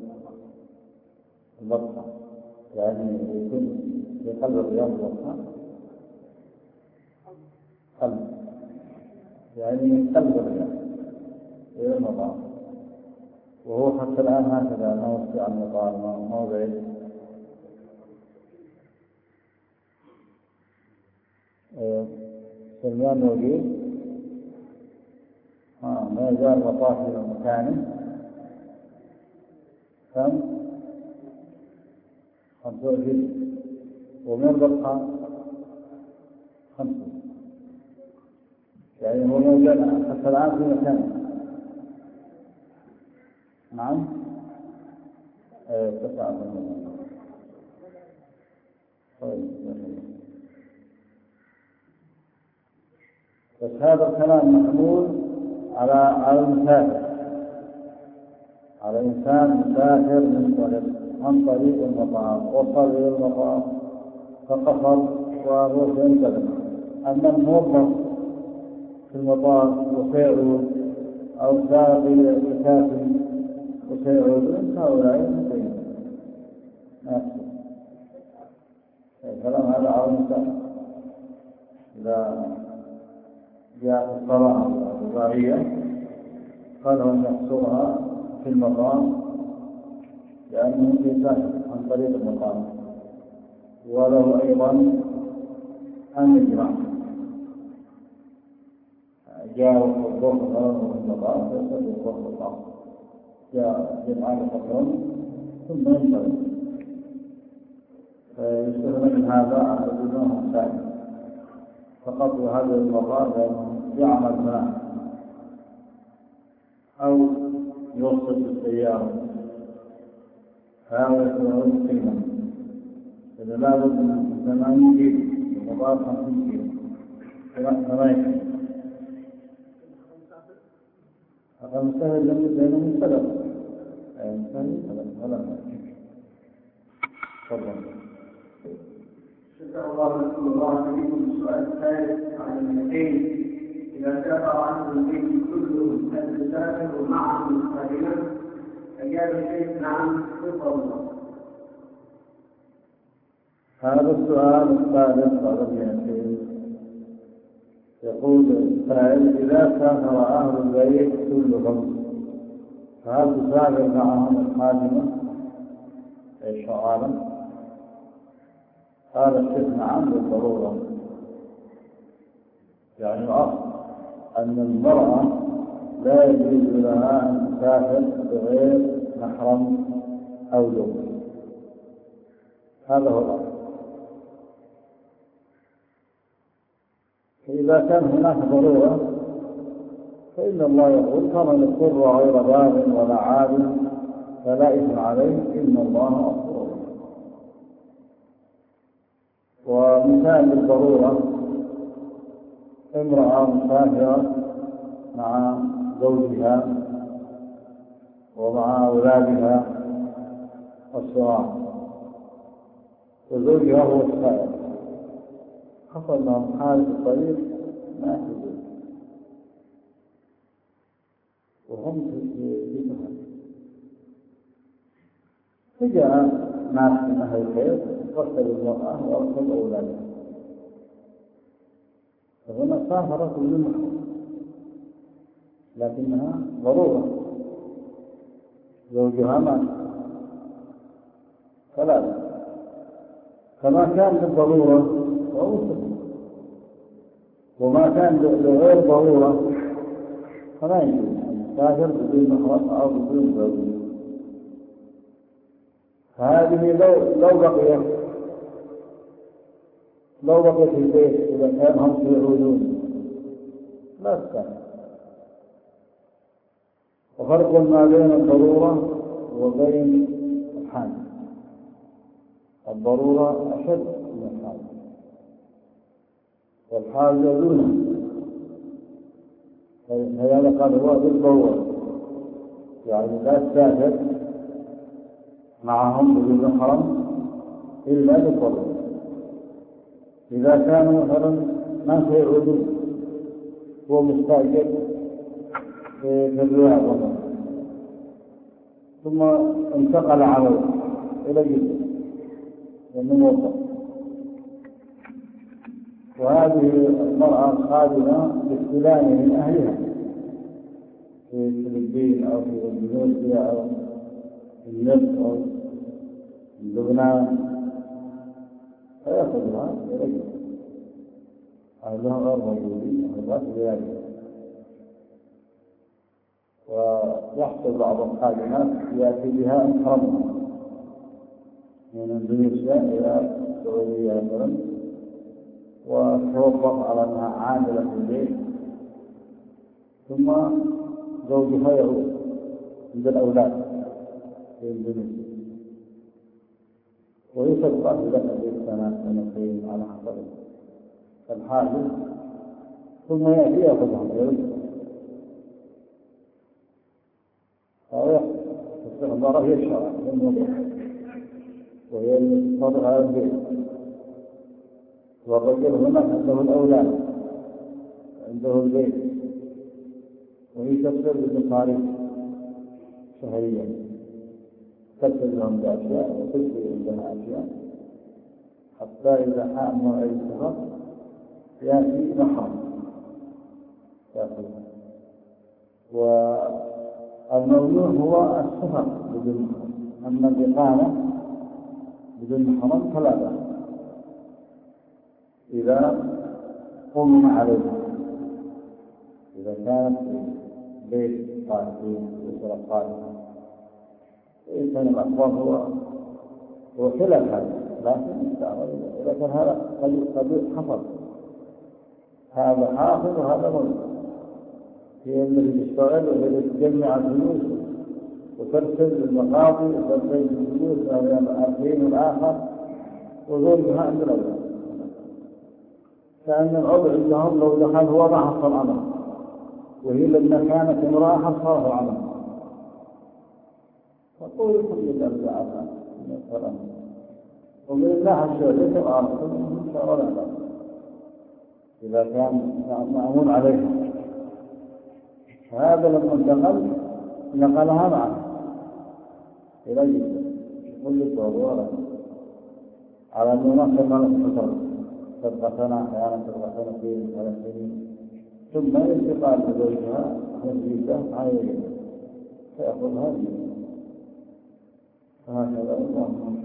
المقطع؟ يعني يكون في قلب الرياض المقطع قلب، يعني قلب الرياض إلى المطار، وهو حتى الآن هكذا ما وسع المطار ما هو بعيد. سلمان موجود آه ما يزال مطار في مكانه. كم؟ خمسة وعشرين. ومن بقى خمسة، يعني هو موجود حتى الآن في مكانه. نعم تسعة من طيب. بس هذا الكلام محمول على على المسافر، على إنسان مسافر من طريق عن طريق المطار وصل إلى المطار فقصر وهو سينتظر. أما الموظف في المطار وسيعود أو ساقي لكافٍ وسيعود هؤلاء المسلمين نفسه. الكلام هذا على المسافر. إذا جاءت الصلاة الرباعية قالوا أن يحصرها في المطار لأنه يسافر عن طريق المطار، وله أيضا أن يجمع جاء الظهر في المطار فيصلي الظهر الأصل، جاء جمعان فطرا ثم ينتظر فيستغنى من هذا عن وجودهم سائل فقط هذا المطار لأنه يعمل هناك أو يوصل بالسيارة هذا يكون قيمة. إذا لا بد من ثمانين كيلو المطار خمسين كيلو ثمانين هذا مسهل لأنه مستدر أي مسهل فلا تفضل. شكرا الله لكم الله عليكم. السؤال الثالث عن الميتين إذا سافر عنه البيت كله هل تسافر معه مستقيما؟ أجاب الشيخ نعم بالضرورة. هذا السؤال الثالث على الميتين يقول السائل إذا سافر أهل البيت كلهم فهل تسافر معهم الخادمة أي شغالا؟ قال الشيخ نعم بالضرورة. يعني الأصل أن المرأة لا يجوز لها أن تسافر بغير محرم أو زوج، هذا هو الأصل. فإذا كان هناك ضرورة فإن الله يقول فمن اضطر غير باغ ولا عاد فلا إثم عليه إن الله غفور. ومثال للضرورة امرأة مسافرة مع زوجها ومع أولادها والصراع وزوجها هو السائق، حصل لهم حادث الطريق ما يحدثون وهم في سفر، فجاء ناس من أهل الخير تغسل المرأة وتغسل أولادها. فهنا سافرت بدون محرم لكنها ضرورة، زوجها مات فلا بأس. فما كان بالضرورة فهو سبيل، وما كان لغير ضرورة فلا يجوز أن يسافر بدون محرم أو بدون زوج. هذه لو لو بقيت لو بقيت في البيت إذا كان هم يعودون لا تسافر. وفرق ما بين الضرورة وبين الحاجة. الضرورة أشد من الحاجة والحاجة دونها. فهذا قال هو بالضرورة، يعني لا تسافر معهم بدون محرم إلا بالضرورة. إذا كانوا مثلا ما سيعودون، هو مستأجر في الرياض مثلا ثم انتقل عمله إلى جدة لأنه موظف، وهذه المرأة خادمة باستلام من أهلها في الفلبين أو في إندونيسيا أو في مصر أو في لبنان، فيأخذها إلى جدة. أهلها غير موجودين، أهلها في ذلك. ويحصل بعض الخادمات يأتي بها محرمة من إندونيسيا إلى السعودية مثلا، وتوظف على أنها عاملة في البيت، ثم زوجها يعود عند الأولاد في إندونيسيا ويتبقى في ذلك سنة سنتين على حسب الحاجة، ثم يأتي يأخذها ويرجع. تصبح المرأة هي الشرع وهي التي تصدر على البيت، والرجل هنا عنده الأولاد عنده البيت، وهي تفسر بالمصاريف شهريا، تفسر لهم بأشياء وتسوي عندها أشياء، حتى إذا حاء موعد السفر يأتي محرم يأخذها. والموضوع هو السفر بدون محرم، أما الإقامة بدون محرم فلا بأس إذا قمنا عليها، إذا كانت في بيت قائمين وأسرة قائمة. إذا كان الأخبار هو هو خلاف هذا، لكن إذا كان هذا قد حصل، هذا حافظ وهذا موجود، هي الذي تشتغل والذي تجمع الفلوس وترسل المقاضي وترسل الفلوس إلى الأخين الآخر وزوجها عند الأولاد، كأن العضو عندهم لو دخل هو ما حصل عمل، وهي لما كانت امرأة حصله عمل. فقول الحمد لله تعالى من السلام، ومن الله الشهادة تعالى إن شاء الله لا إذا كان مأمون عليها. هذا لما انتقل نقلها معه إلى جدة كل الضرورة على أنه ما كان فترة تبقى سنة أحيانا تبقى سنتين ثلاث سنين، ثم الانتقال لزوجها من جدة على جدة فيأخذها جدة. فهكذا الله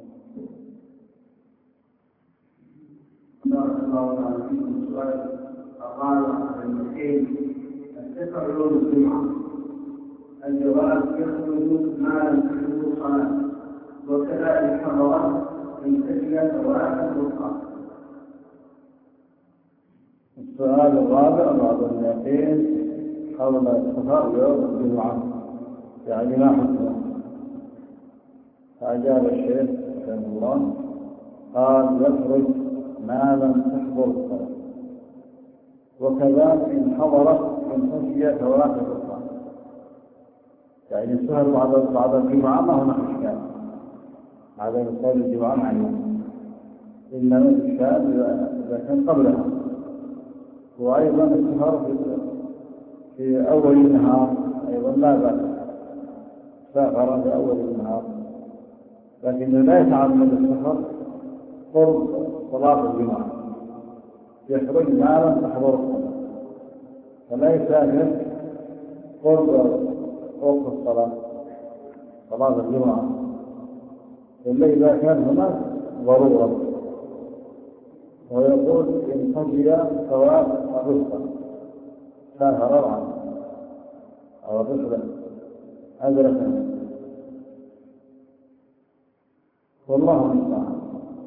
الله تعالى في السؤال الرابع عن المسيح السفر يوم الجمعة. الجواب يخرج ما لم تحله صلاة، وكذلك حضرت من تجلى سواء الوقت. السؤال الرابع بعد المئتين حول السفر يوم الجمعة، يعني ما حكمه؟ فأجاب الشيخ رحمه الله قال يخرج ما لم تحضر الصلاة، وكذلك إن حضرت من خشية سواء الوقت. يعني السهر بعد بعد الجمعة ما هناك إشكال، بعد صلاة الجمعة معنى إنما الإشكال إذا كان قبلها. وأيضا السهر في في أول النهار أيضا لا بأس، سافر في أول النهار لكنه لا يتعمد السفر قرب صلاة الجمعة، يخرج ما لم تحضر الصلاة، فلا يسافر قرب وقت الصلاة صلاة الجمعة إلا إذا كان هناك ضرورة. ويقول إن قضي ثواب الرفقة سافر ربعا أو الرفلة أدركه، والله المستعان.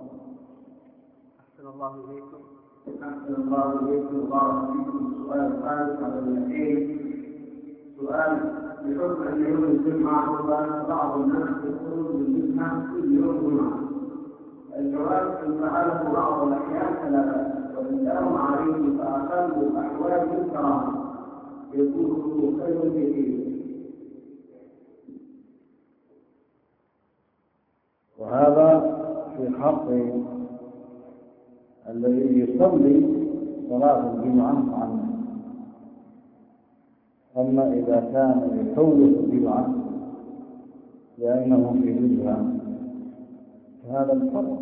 أحسن الله إليكم. أحسن الله إليكم وبارك فيكم. السؤال الخامس على المئتين. سؤال: بحكم أن يوم الجمعة بعض الناس يقولون بالجمعة كل يوم جمعة، الجواب إن فعله بعض الأحيان فلا بأس، وإن داوم عليه فأقل الأحوال الكرامة يكون خير كثير. وهذا في حق الذي يصلي صلاة الجمعة مع الناس. أما إذا كان يفوت الجمعة لأنه في جزها فهذا الفرق،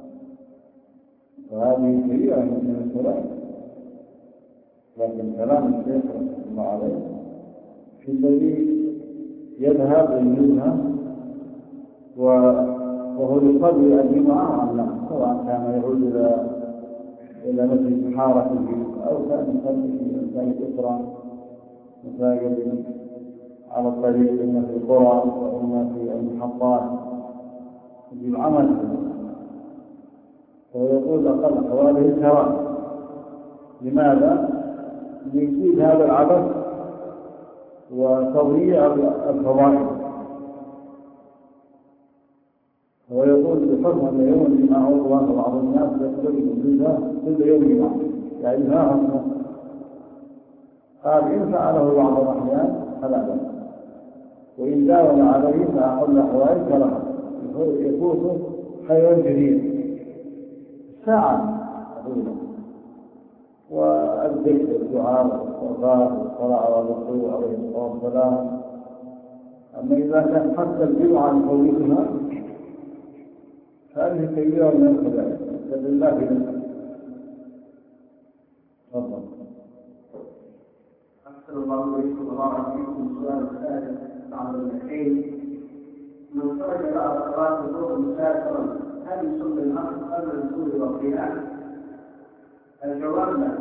وهذه كبيرة من الصلاة. لكن كلام الشيخ رحمه الله عليه في الذي يذهب للجزها وهو يصلي الجمعة مع الناس، سواء كان يعود إلى إلى مسجد حارته أو كان يصلي في مساجد أخرى، مساجد على الطريق، إما في القرى وإما في المحطات، يجب عمل. ويقول أقل حواله الكرام. لماذا؟ ليزيد هذا العبث وتضييع الفضائل. ويقول بحكم أن يوم الجمعة عضوا بعض الناس يخرج من كل يوم جمعة، يعني ما هم. قال إن فعله بعض الأحيان فلا بأس، وإن داوم عليه فأقل أحوال كرامة يفوت خير جديد ساعة طويلة، والذكر والدعاء والاستغفار والصلاة على الرسول عليه الصلاة والسلام. أما إذا كان حتى الجمعة يفوتها هذه كبيرة من الكبائر، بل الله بنا. تفضل. أحسن الله إليكم وبارك فيكم. السؤال الثالث بعد المئتين. من خرج بعد صلاة الظهر مسافرا هل يصلي العصر قبل دخول وقتها؟ الجواب لا.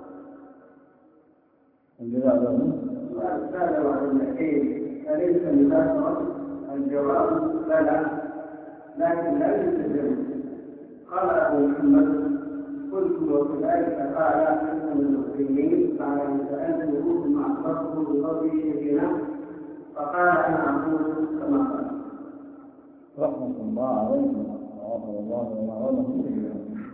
الجواب السؤال الثالث بعد المئتين. أليس مسافرا؟ الجواب لا، لكن لا يلتزم. قال أبو محمد: قلت وكذلك قال أحد من المسلمين بعد أن سألته ثم أخبرته بقول شيخنا فقال: أنا أقول كما قال. رحمة الله عليكم ورحمة الله وبركاته.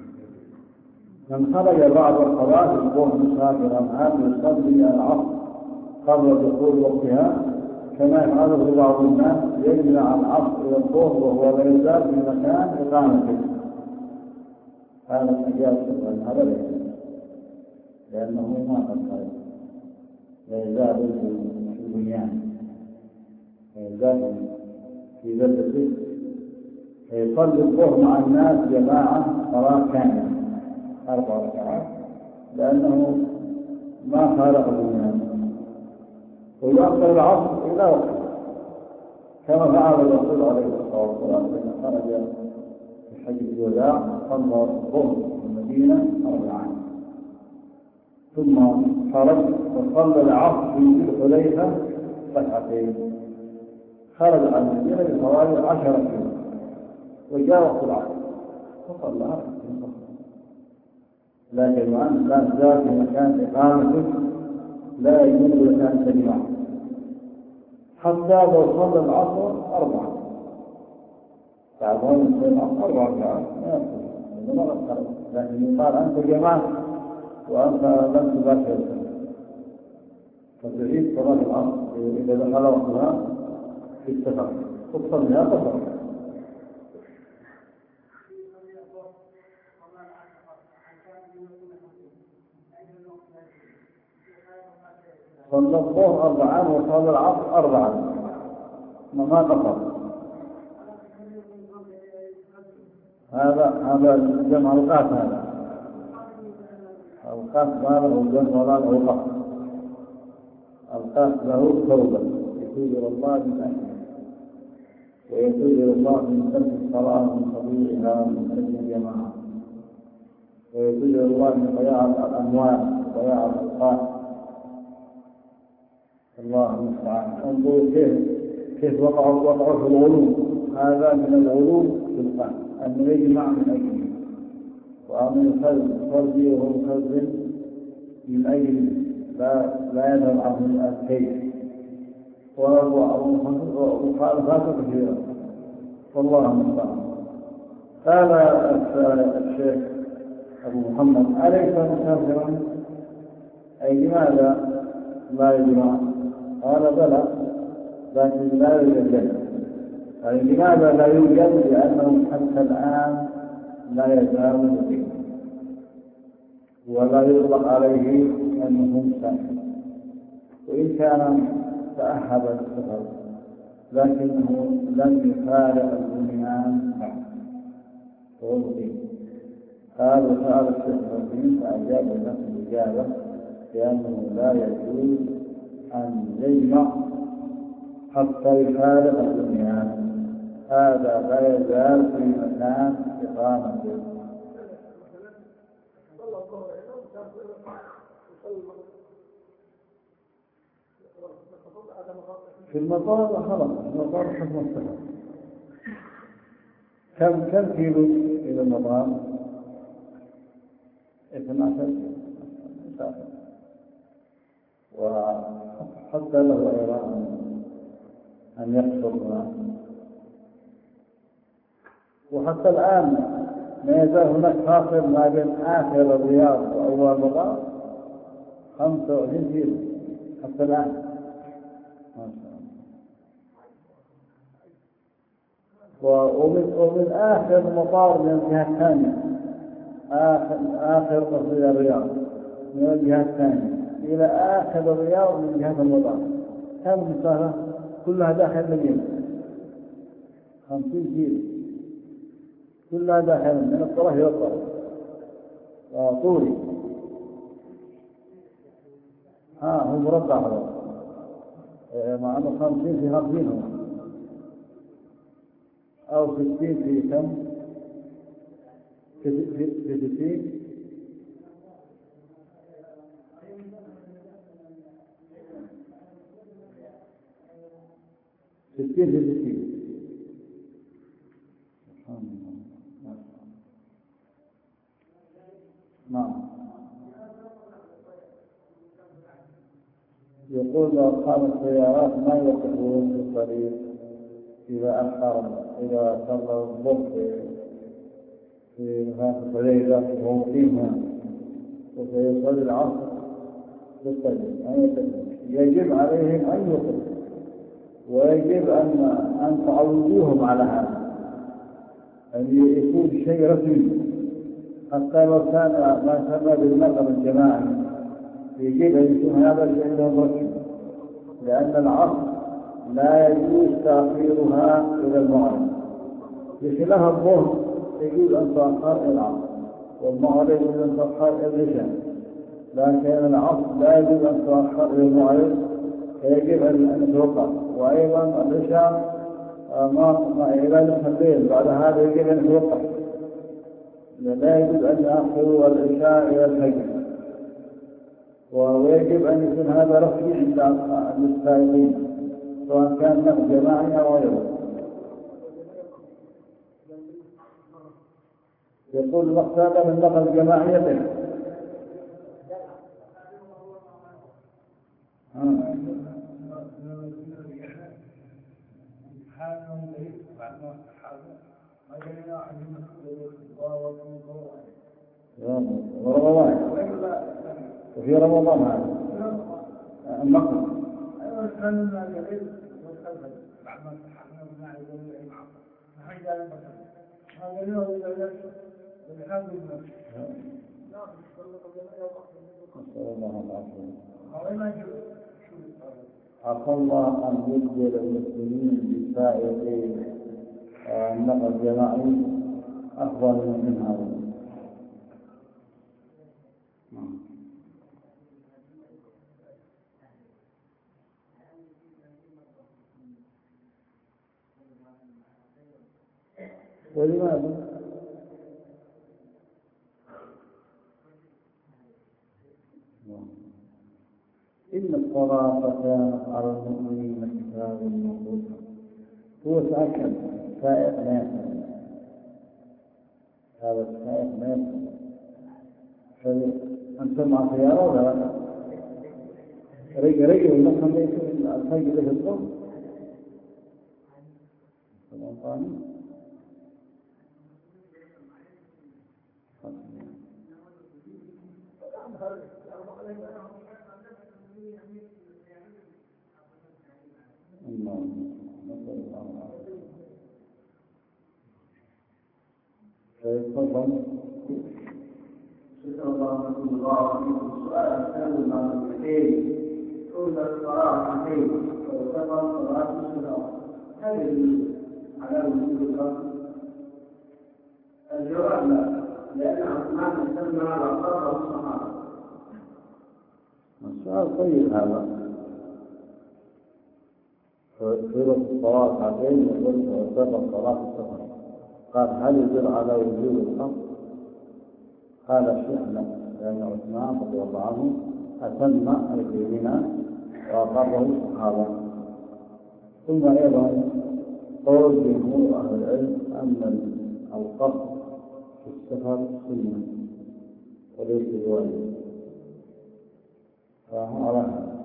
من خرج بعد الصلاة الظهر مسافرا هل يصلي العصر قبل دخول وقتها كما يفعله بعض الناس، يجمع العصر إلى الظهر وهو لا يزال في مكان إقامته؟ هذا الإجابة هذا ليس، لأنه ما قد خرج، لا يزال في البنيان، لا يزال في بلدته، فيصلي الظهر مع الناس جماعة صلاة كاملة أربع ركعات، لأنه ما خالف البنيان، ويؤخر العصر إلى وقته كما فعل الرسول عليه الصلاة والسلام حين خرج في حجة الوداع، صلى الظهر في المدينة أربعا، ثم خرج وصلى العصر في الحليفة ركعتين، خرج عن المدينة بحوالي عشرة كيلو وجاء وقت العصر فصلى ركعتين. لكن وأنت لا تزال في مكان إقامتك لا يجوز لك أن تجمع حتى لو صلى العصر أربعة، تعبون يصلي العصر أربعة ركعات ما يصلي، ما غير. لكن يقال أنت جمعت وأنت لم تباشر الصلاة، فتعيد صلاة العصر إذا دخل وقتها في السفر تصليها سفر. صلى الظهر أربعان وصلى العصر أربعان ما قصر. هذا هذا جمع القاف، هذا القاف ما له جمع ولا له قاف. القاف له توبة يتوب الله من أهله، ويتوب الله من ترك الصلاة من طبيعها من ترك الجماعة، ويتوب الله من ضياع الأموال وضياع الأوقات. الله المستعان. انظروا كيف كيف وقعوا وقعوا في الغلو. هذا من الغلو في القلب أن يجمع من أجله، وأن يخرج فرجه ومخرج من أجله، لا لا يذهب عنه الكيف ومخالفات كثيرة. والله المستعان. قال الشيخ أبو محمد: أليس مسافرا؟ أي لماذا لا يجمع؟ قال: بلى، لكن لا يوجد. يعني لماذا لا يوجد؟ لأنه حتى الآن لا يزال مقيم، ولا يطلق عليه أنه مسافر، وإن كان تأهب السفر لكنه لم يفارق البنيان بعد، فهو مقيم. قال: وسأل الشيخ الرحيم فأجاب نفس الإجابة بأنه لا يجوز أن يجمع حتى يفارق البنيان، هذا لا يزال في مكان إقامته. في المطار خلاص، المطار حكم السفر. كم كم كيلو إلى المطار؟ اثنا عشر مسافر، وحتى له أيضا أن يقصر. وحتى الآن ما يزال هناك فاصل ما بين آخر الرياض وأول المطار خمسة وعشرين كيلو حتى الآن. ومن, ومن آخر المطار من الجهة الثانية، آخر, آخر قصير الرياض من الجهة الثانية إلى آخر الرياض من جهة المطار كم مسافة؟ كلها داخل المدينة، خمسين كيلو كلها داخل من الطرف إلى الطرف طولي. ها هو مربع هذا، مع أنه خمسين في خمسين هو، أو ستين في كم؟ في ستين ستين في ستين. نعم. يقول أصحاب السيارات ما يوقفون في الطريق إذا أخر إذا صلى الظهر في هذه الطريقة وهو مقيمها وسيصلي العصر بالطريق، يجب عليهم أن يوقفوا، ويجب أن أن تعودوهم على هذا، أن يكون شيء رسمي. حتى لو كان ما سمى بالمقام الجماعي يجب أن يكون هذا الشيء رسمي، لأن العصر لا يجوز تأخيرها إلى المغرب، بخلاف الظهر يجوز أن تأخر إلى العصر، والمغرب يجوز أن تأخر إلى العشاء، لكن العصر لا يجوز أن تأخر إلى المغرب، فيجب أن توقف. وأيضا العشاء ما عبادة الليل بعد هذا يجب أن توقف، لا يجوز أن يأخروا العشاء إلى الفجر. ويجب أن يكون هذا رفعي عند السائقين سواء كان نقل جماعي أو غيره. يقول المقصود من نقل الجماعي به. ورمضان وفي رمضان هذا النقل. عفى الله أن يجزل المسلمين بسائر النقل الجماعي أفضل من هذا. ولماذا؟ إن الصلاة كانت على المؤمنين كتابا موقوتا. هو تأكد سائق ما يفهم، هذا السائق ما يفهم. أنت مع سيارة ولا لا؟ رجع رجع ولا خليك الخيل له الصوت؟ سلام تفضل. شكرا الله ورحمة الله فيكم. سؤال الثاني مع المسيحيين كل الصلاة فيه وتبقى صلاة الصلاة هل يجوز على وجود القصد؟ الجواب لا، لأن عثمان سمى وقرر الصحابة. السؤال طيب هذا. فرض الصلاة ركعتين وتبقى صلاة السفر، قال هل يدل على وجود القصد؟ قال الشيخ لا، لأن عثمان رضي الله عنه أتم الدين وأقره الصحابة. ثم أيضا قول جمهور أهل العلم أن القصد في السفر سنة وليس بواجب، فهو على هذا.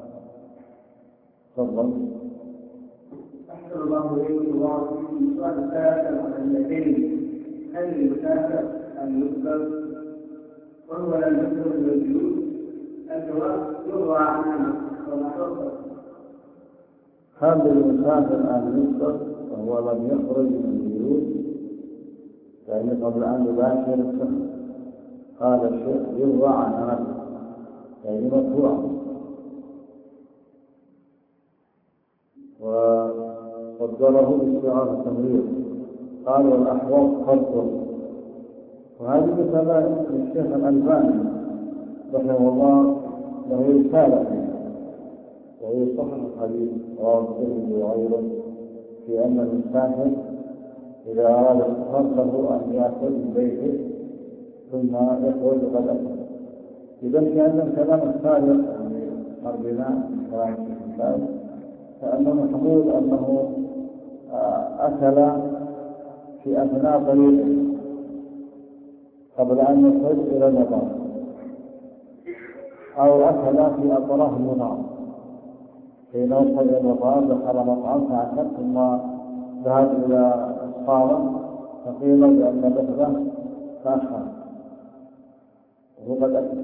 تفضل. أحسن الله إليكم الله فيكم. سؤال الثالث عن اليدين هل المسافر أن يقبل وهو لا يخرج من البيوت؟ الجواب يروى عننا ولا تقبل. هل المسافر أن يقبل وهو لم يخرج من البيوت؟ يعني قبل أن يباشر السفر. قال الشيخ يروى عننا، يعني مرفوع. وقدره باستعارة التمرير. قال والأحوال فرق. وهذه مثلا الشيخ الألباني رحمه الله له رسالة وهي صحيح الحديث رواه الترمذي وغيره في أن المسافر إذا أراد السفر له أن يأكل من بيته ثم يخرج غدا. إذا كان الكلام السابق حربنا كلام الشيخ الألباني فأنه محمول أنه أكل في أثناء طريقه قبل أن يخرج إلى المطار، أو أكل في أطراف المطار حين وصل إلى المطار دخل مطعم فأكل ثم ذهب إلى الصالة فقيل بأن دخله تأخر وهو قد أكل،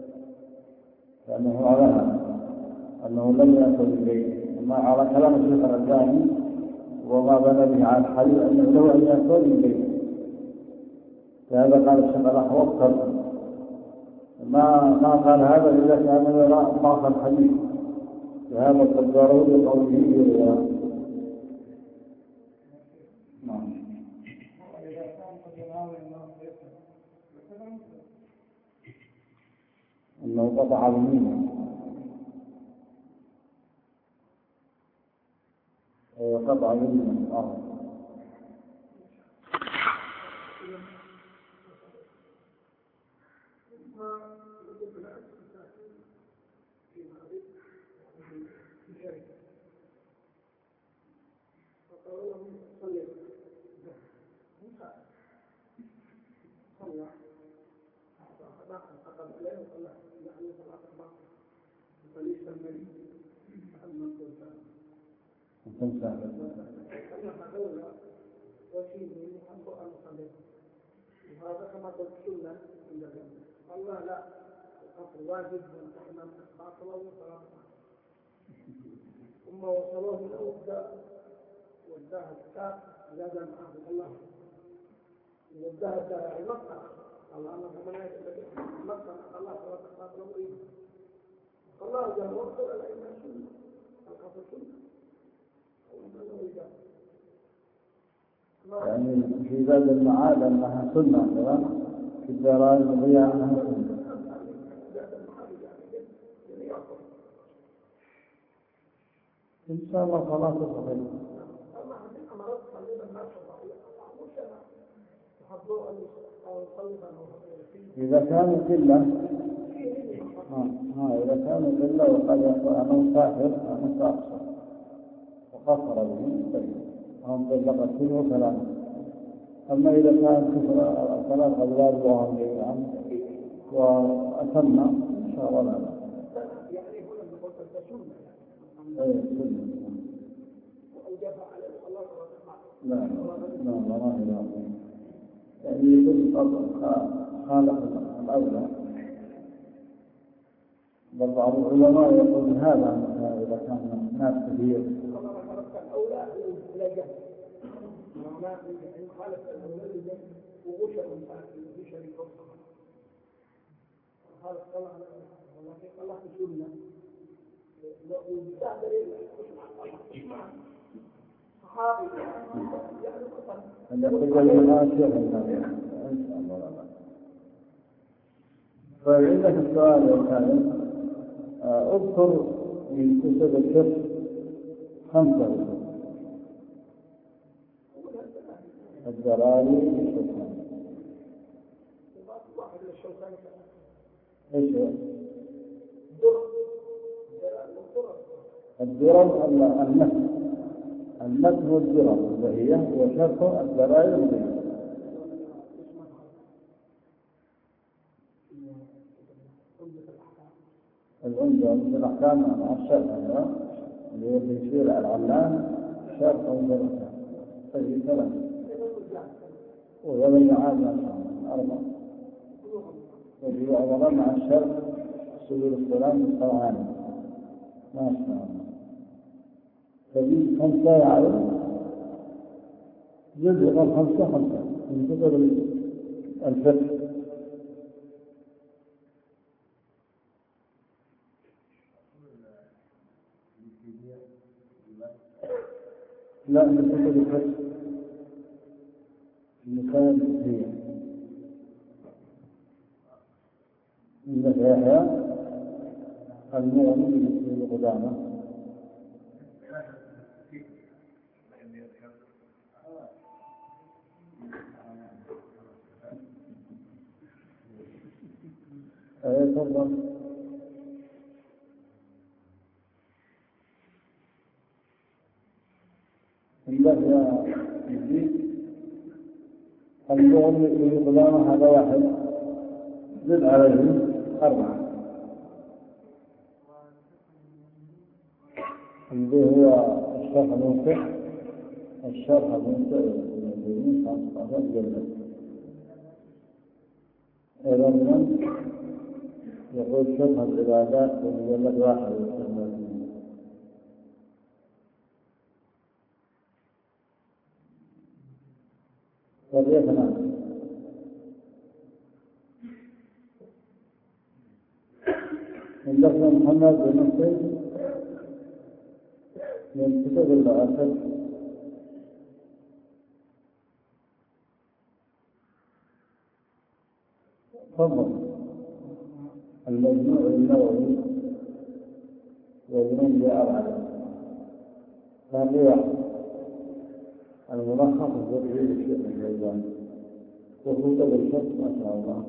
لأنه على هذا أنه لم يأكل من بيته. وما على كلام الشيخ الألباني وما بنى به على الحديث أنه له أن يأكل من بيته. لهذا قال الشيخ الأحوال فرق. ما ما قال هذا إلا كان يرى ضعف الحديث، لهذا قدره بقوله يروى. نعم. أنه قطع اليمين قطع اليمين آه. وهذا كما قلت سنة الله لا القصر واجب والتحمام باطل وصلاة ثم وصلوه من أودى وداها الكتاب زاد معه الله وداها الداعي مكة الله أنا كمان مكة الله صلاة باطل وإيه الله جل وعلا لأن سنة القصر سنة ومن أودى يعني في زاد المعاد أنها سنة كذا، في الدرائر المضيعة أنها سنة. إن شاء الله صلاة صحيحة. إذا كانوا قلة ها ها إذا كانوا قلة وقد يقول أنا مسافر أنا مسافر وقصر به هم طلقت فيه وكلامه. أما إذا كان كفر ثلاث أضرار وهم جميعا وأتم إن شاء الله لا يعني هو لما قلت السنة أي سنة وأوجبها على الله لا لا والله لا يعني يكون خالق الأولى. بل بعض العلماء يقول هذا إذا كان ناس كثير الأولى لا جهل ما إن خالف الأولى وغشر في شريك خالف الله ولكن الله سنة وبتعبر صحابي يعني قصر أن يقول لنا شيخ النبي إن شاء الله لا. فعندك السؤال يا كامل اذكر من كتب الفقه خمسة الدراري الشوكاني. ايش هو؟ الدرر المتن المتن والدرر وهي وشرح الدراري البيضاء. العمدة من الأحكام مع الشرح اللي هو تيسير العلام شرح عمدة الأحكام. طيب كلام وهذا المعاد ما شاء الله أربعة وهي أولا مع الشرح سبيل السلام القرآني ما شاء الله. فدي خمسة يعرف جزء من خمسة خمسة من كتب الفقه. لا من كتب الفقه المكان هي عندك يحيى المؤمن من قدامه ايه تفضل. عندك يا يزيد المؤمن من قدامه هذا واحد زد عليه أربعة. اللي هو الشرح المنفع الشرح المنفع الذي خمسة جلد. أيضا من يقول شرح العبادات ومجلد واحد والثلاثين. وضيفنا عندنا محمد بن مسعود من كتب الآخر تفضل. المجموع النووي والمنجى أربعة باقي واحد الملخص الزرعي للشيخ الجيلاني وكتب الشيخ ما شاء الله.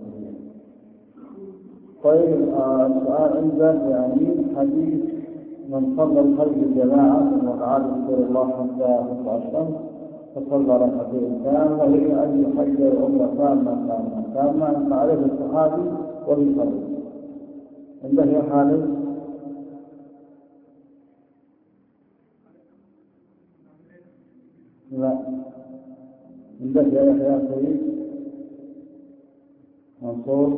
طيب السؤال عنده يعني حديث من صلى الخلف الجماعة ثم قعد يذكر الله حتى تطلع الشمس فصلى ركعتين كان وهي أن يحج العمرة تامة تامة تامة معرفة الصحابي وبالقلب. عنده يا خالد؟ لا. عنده يا يحيى سيد منصور؟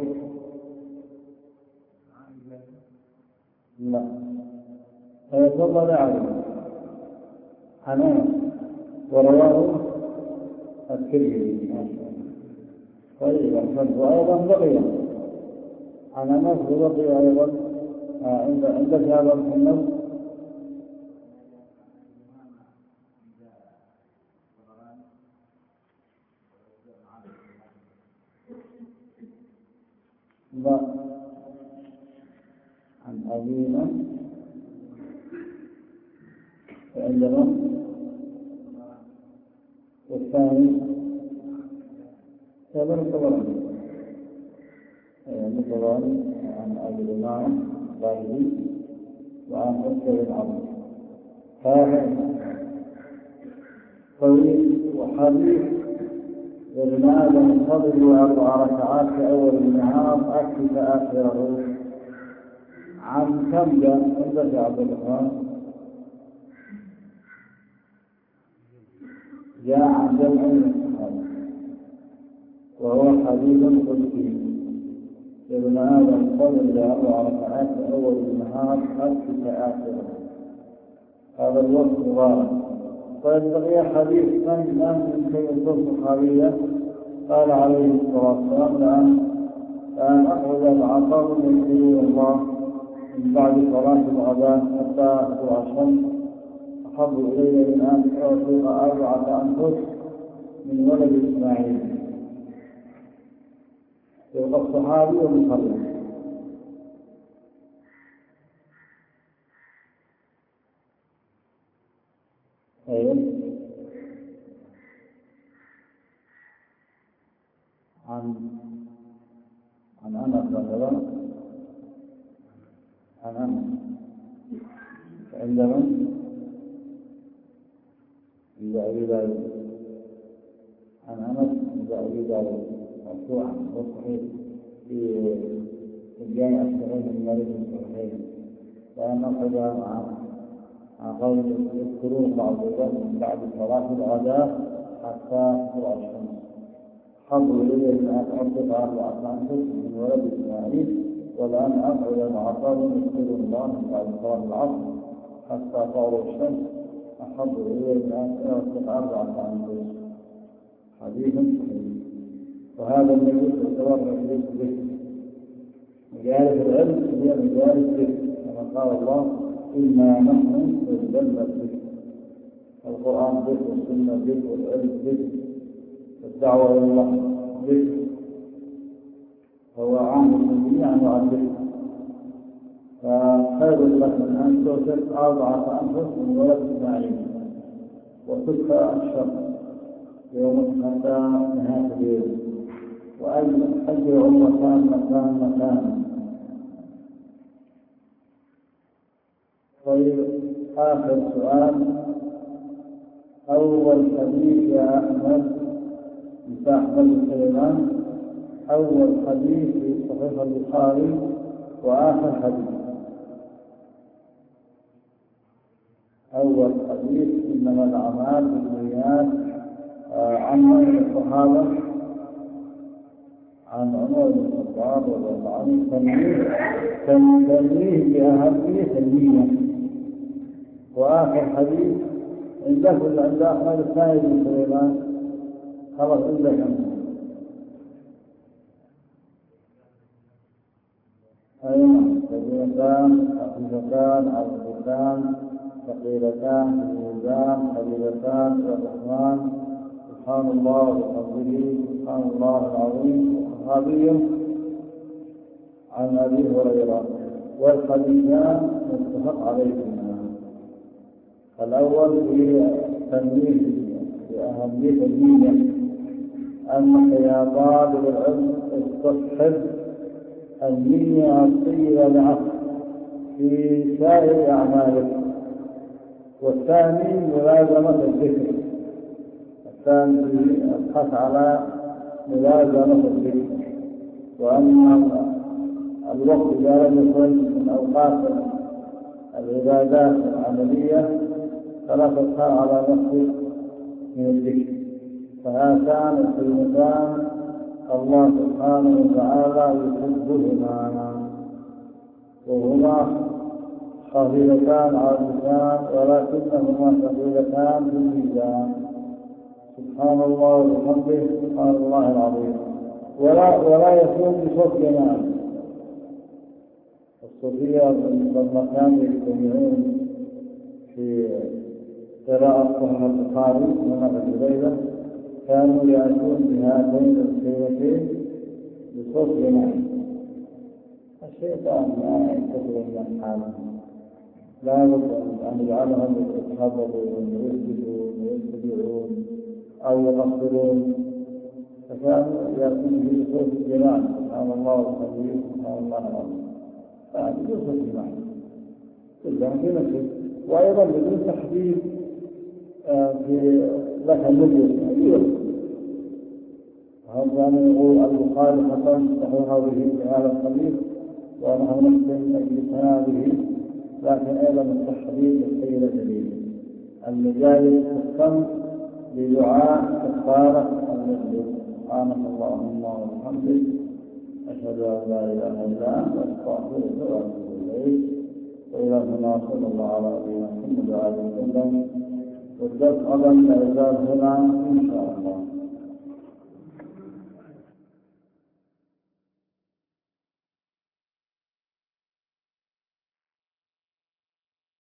لا. فيتفضل عليه حنان ورواه الترمذي. طيب أحسنت. وأيضا بقي على نفس بقي أيضا عند عندك هذا محمد لا، عن أبينا عندنا. والثاني هذا الطبراني الطبراني عن أبي الإمام الباهلي وعن أسر العظيم. هذا طويل وحديث ابن آدم فضل أربع ركعات في أول النهار أكفت آخره. عن كم جاء عندك يا عبد الرحمن؟ جاء عن جمع من الصحابة وهو حديث قدسي. ابن آدم فضل أربع ركعات في أول النهار أكفت آخره. هذا الوقت مبارك. وينبغي حديث من من كلمة الصحابية قال عليه الصلاة والسلام لأن لأن أخرج العطاء من دين الله من بعد صلاة الغداء حتى تطلع الشمس أحب إلي من أن أعطيك أربعة أنفس من ولد إسماعيل. يبقى الصحابي ومصلي. أيوه. عن عن أنس مثلا عن أنس عندما عند أبي داود عن أنس عند أبي داود مرفوعا وصحيح في الجامع الصحيح من مالك الصحيحين لأن أخذ عن قول يذكرون بعض الوقت من بعد صلاة الغداء حتى تطلع الشمس. حضروا إلي من أن أنطق أربعة أنفس من ولد إسماعيل ولأن أقعد العطاء يذكر الله من بعد صلاة العصر حتى تطلع الشمس أحب إلي من أن أنطق أربعة أنفس. حديث صحيح. وهذا الذي يعتبر مجلس ذكر. مجالس العلم هي مجالس ذكر كما قال الله إنا نحن نزلنا الذكر. القرآن ذكر والسنة ذكر والعلم ذكر الدعوة إلى الله ذكر. هو عام جميع أنواع الذكر. فخير لك من أن تؤتك أربعة أنفس من ولد إسماعيل وتدفع الشر يوم حتى نهاية الليل وأن أجر مكان مكان مكان. طيب آخر سؤال. أول حديث يا أحمد أنت أحمد سليمان أول حديث في صحيح البخاري وآخر حديث. أول حديث إنما الأعمال بالنيات عن من الصحابة عن عمر بن الخطاب رضي الله عنه تنبيه بأهمية النية. وآخر حديث عنده عند أحمد الثاني بن سليمان خلاص عندك عنه. أيضا كبيرتان خفيفتان عظيمتان ثقيلتان في الميزان حبيبتان إلى الرحمن سبحان الله وبحمده سبحان الله العظيم. صحابي عن أبي هريرة. والحديثان متفق عليهما. الأول في تنبيه بأهمية النية أنك يا طالب العلم استصحب النية الطيبة العقل في سائر أعمالك. والثاني ملازمة الذكر. الثاني البحث على ملازمة الذكر. وأن الوقت إذا لم يكن من أوقات العبادات العملية فلا تبقى على نفسك من الذكر. فهاتان الكلمتان الله سبحانه وتعالى يحبهما وهما خفيفتان على اللسان ولكنهما ثقيلتان في الميزان. سبحان الله وبحمده سبحان الله العظيم. ولا ولا يكون بصوت جماعي. الصوفية لما كانوا يجتمعون في قراءة صحيح البخاري من الليلة كانوا يأتون بهاتين الكلمتين بصوت جماعي الشيطان لا يستطيع من حالهم، لا بد أن يجعلهم يتخبطون ويسجدون ويتبعون أو يغفرون، فكانوا يأتون في صوت الجنان سبحان الله الكبير سبحان الله العظيم، فهذه صوت الجنان كلهم في نفسه. وأيضا بدون تحديد في لك المجلس أيضا هذا يقول البخاري حسن صحيحه به بهذا الحديث ونحن نحسن مجلسنا به، لكن أيضا التحديد الخير جديد المجالس تهتم بدعاء كفارة المجلس. سبحانك اللهم وبحمدك أشهد أن لا إله إلا أنت أستغفرك وأتوب إليك. وإلى هنا صلى الله على نبينا محمد وعلى آله وسلم، والدرس غدا لا يزال هنا إن شاء الله.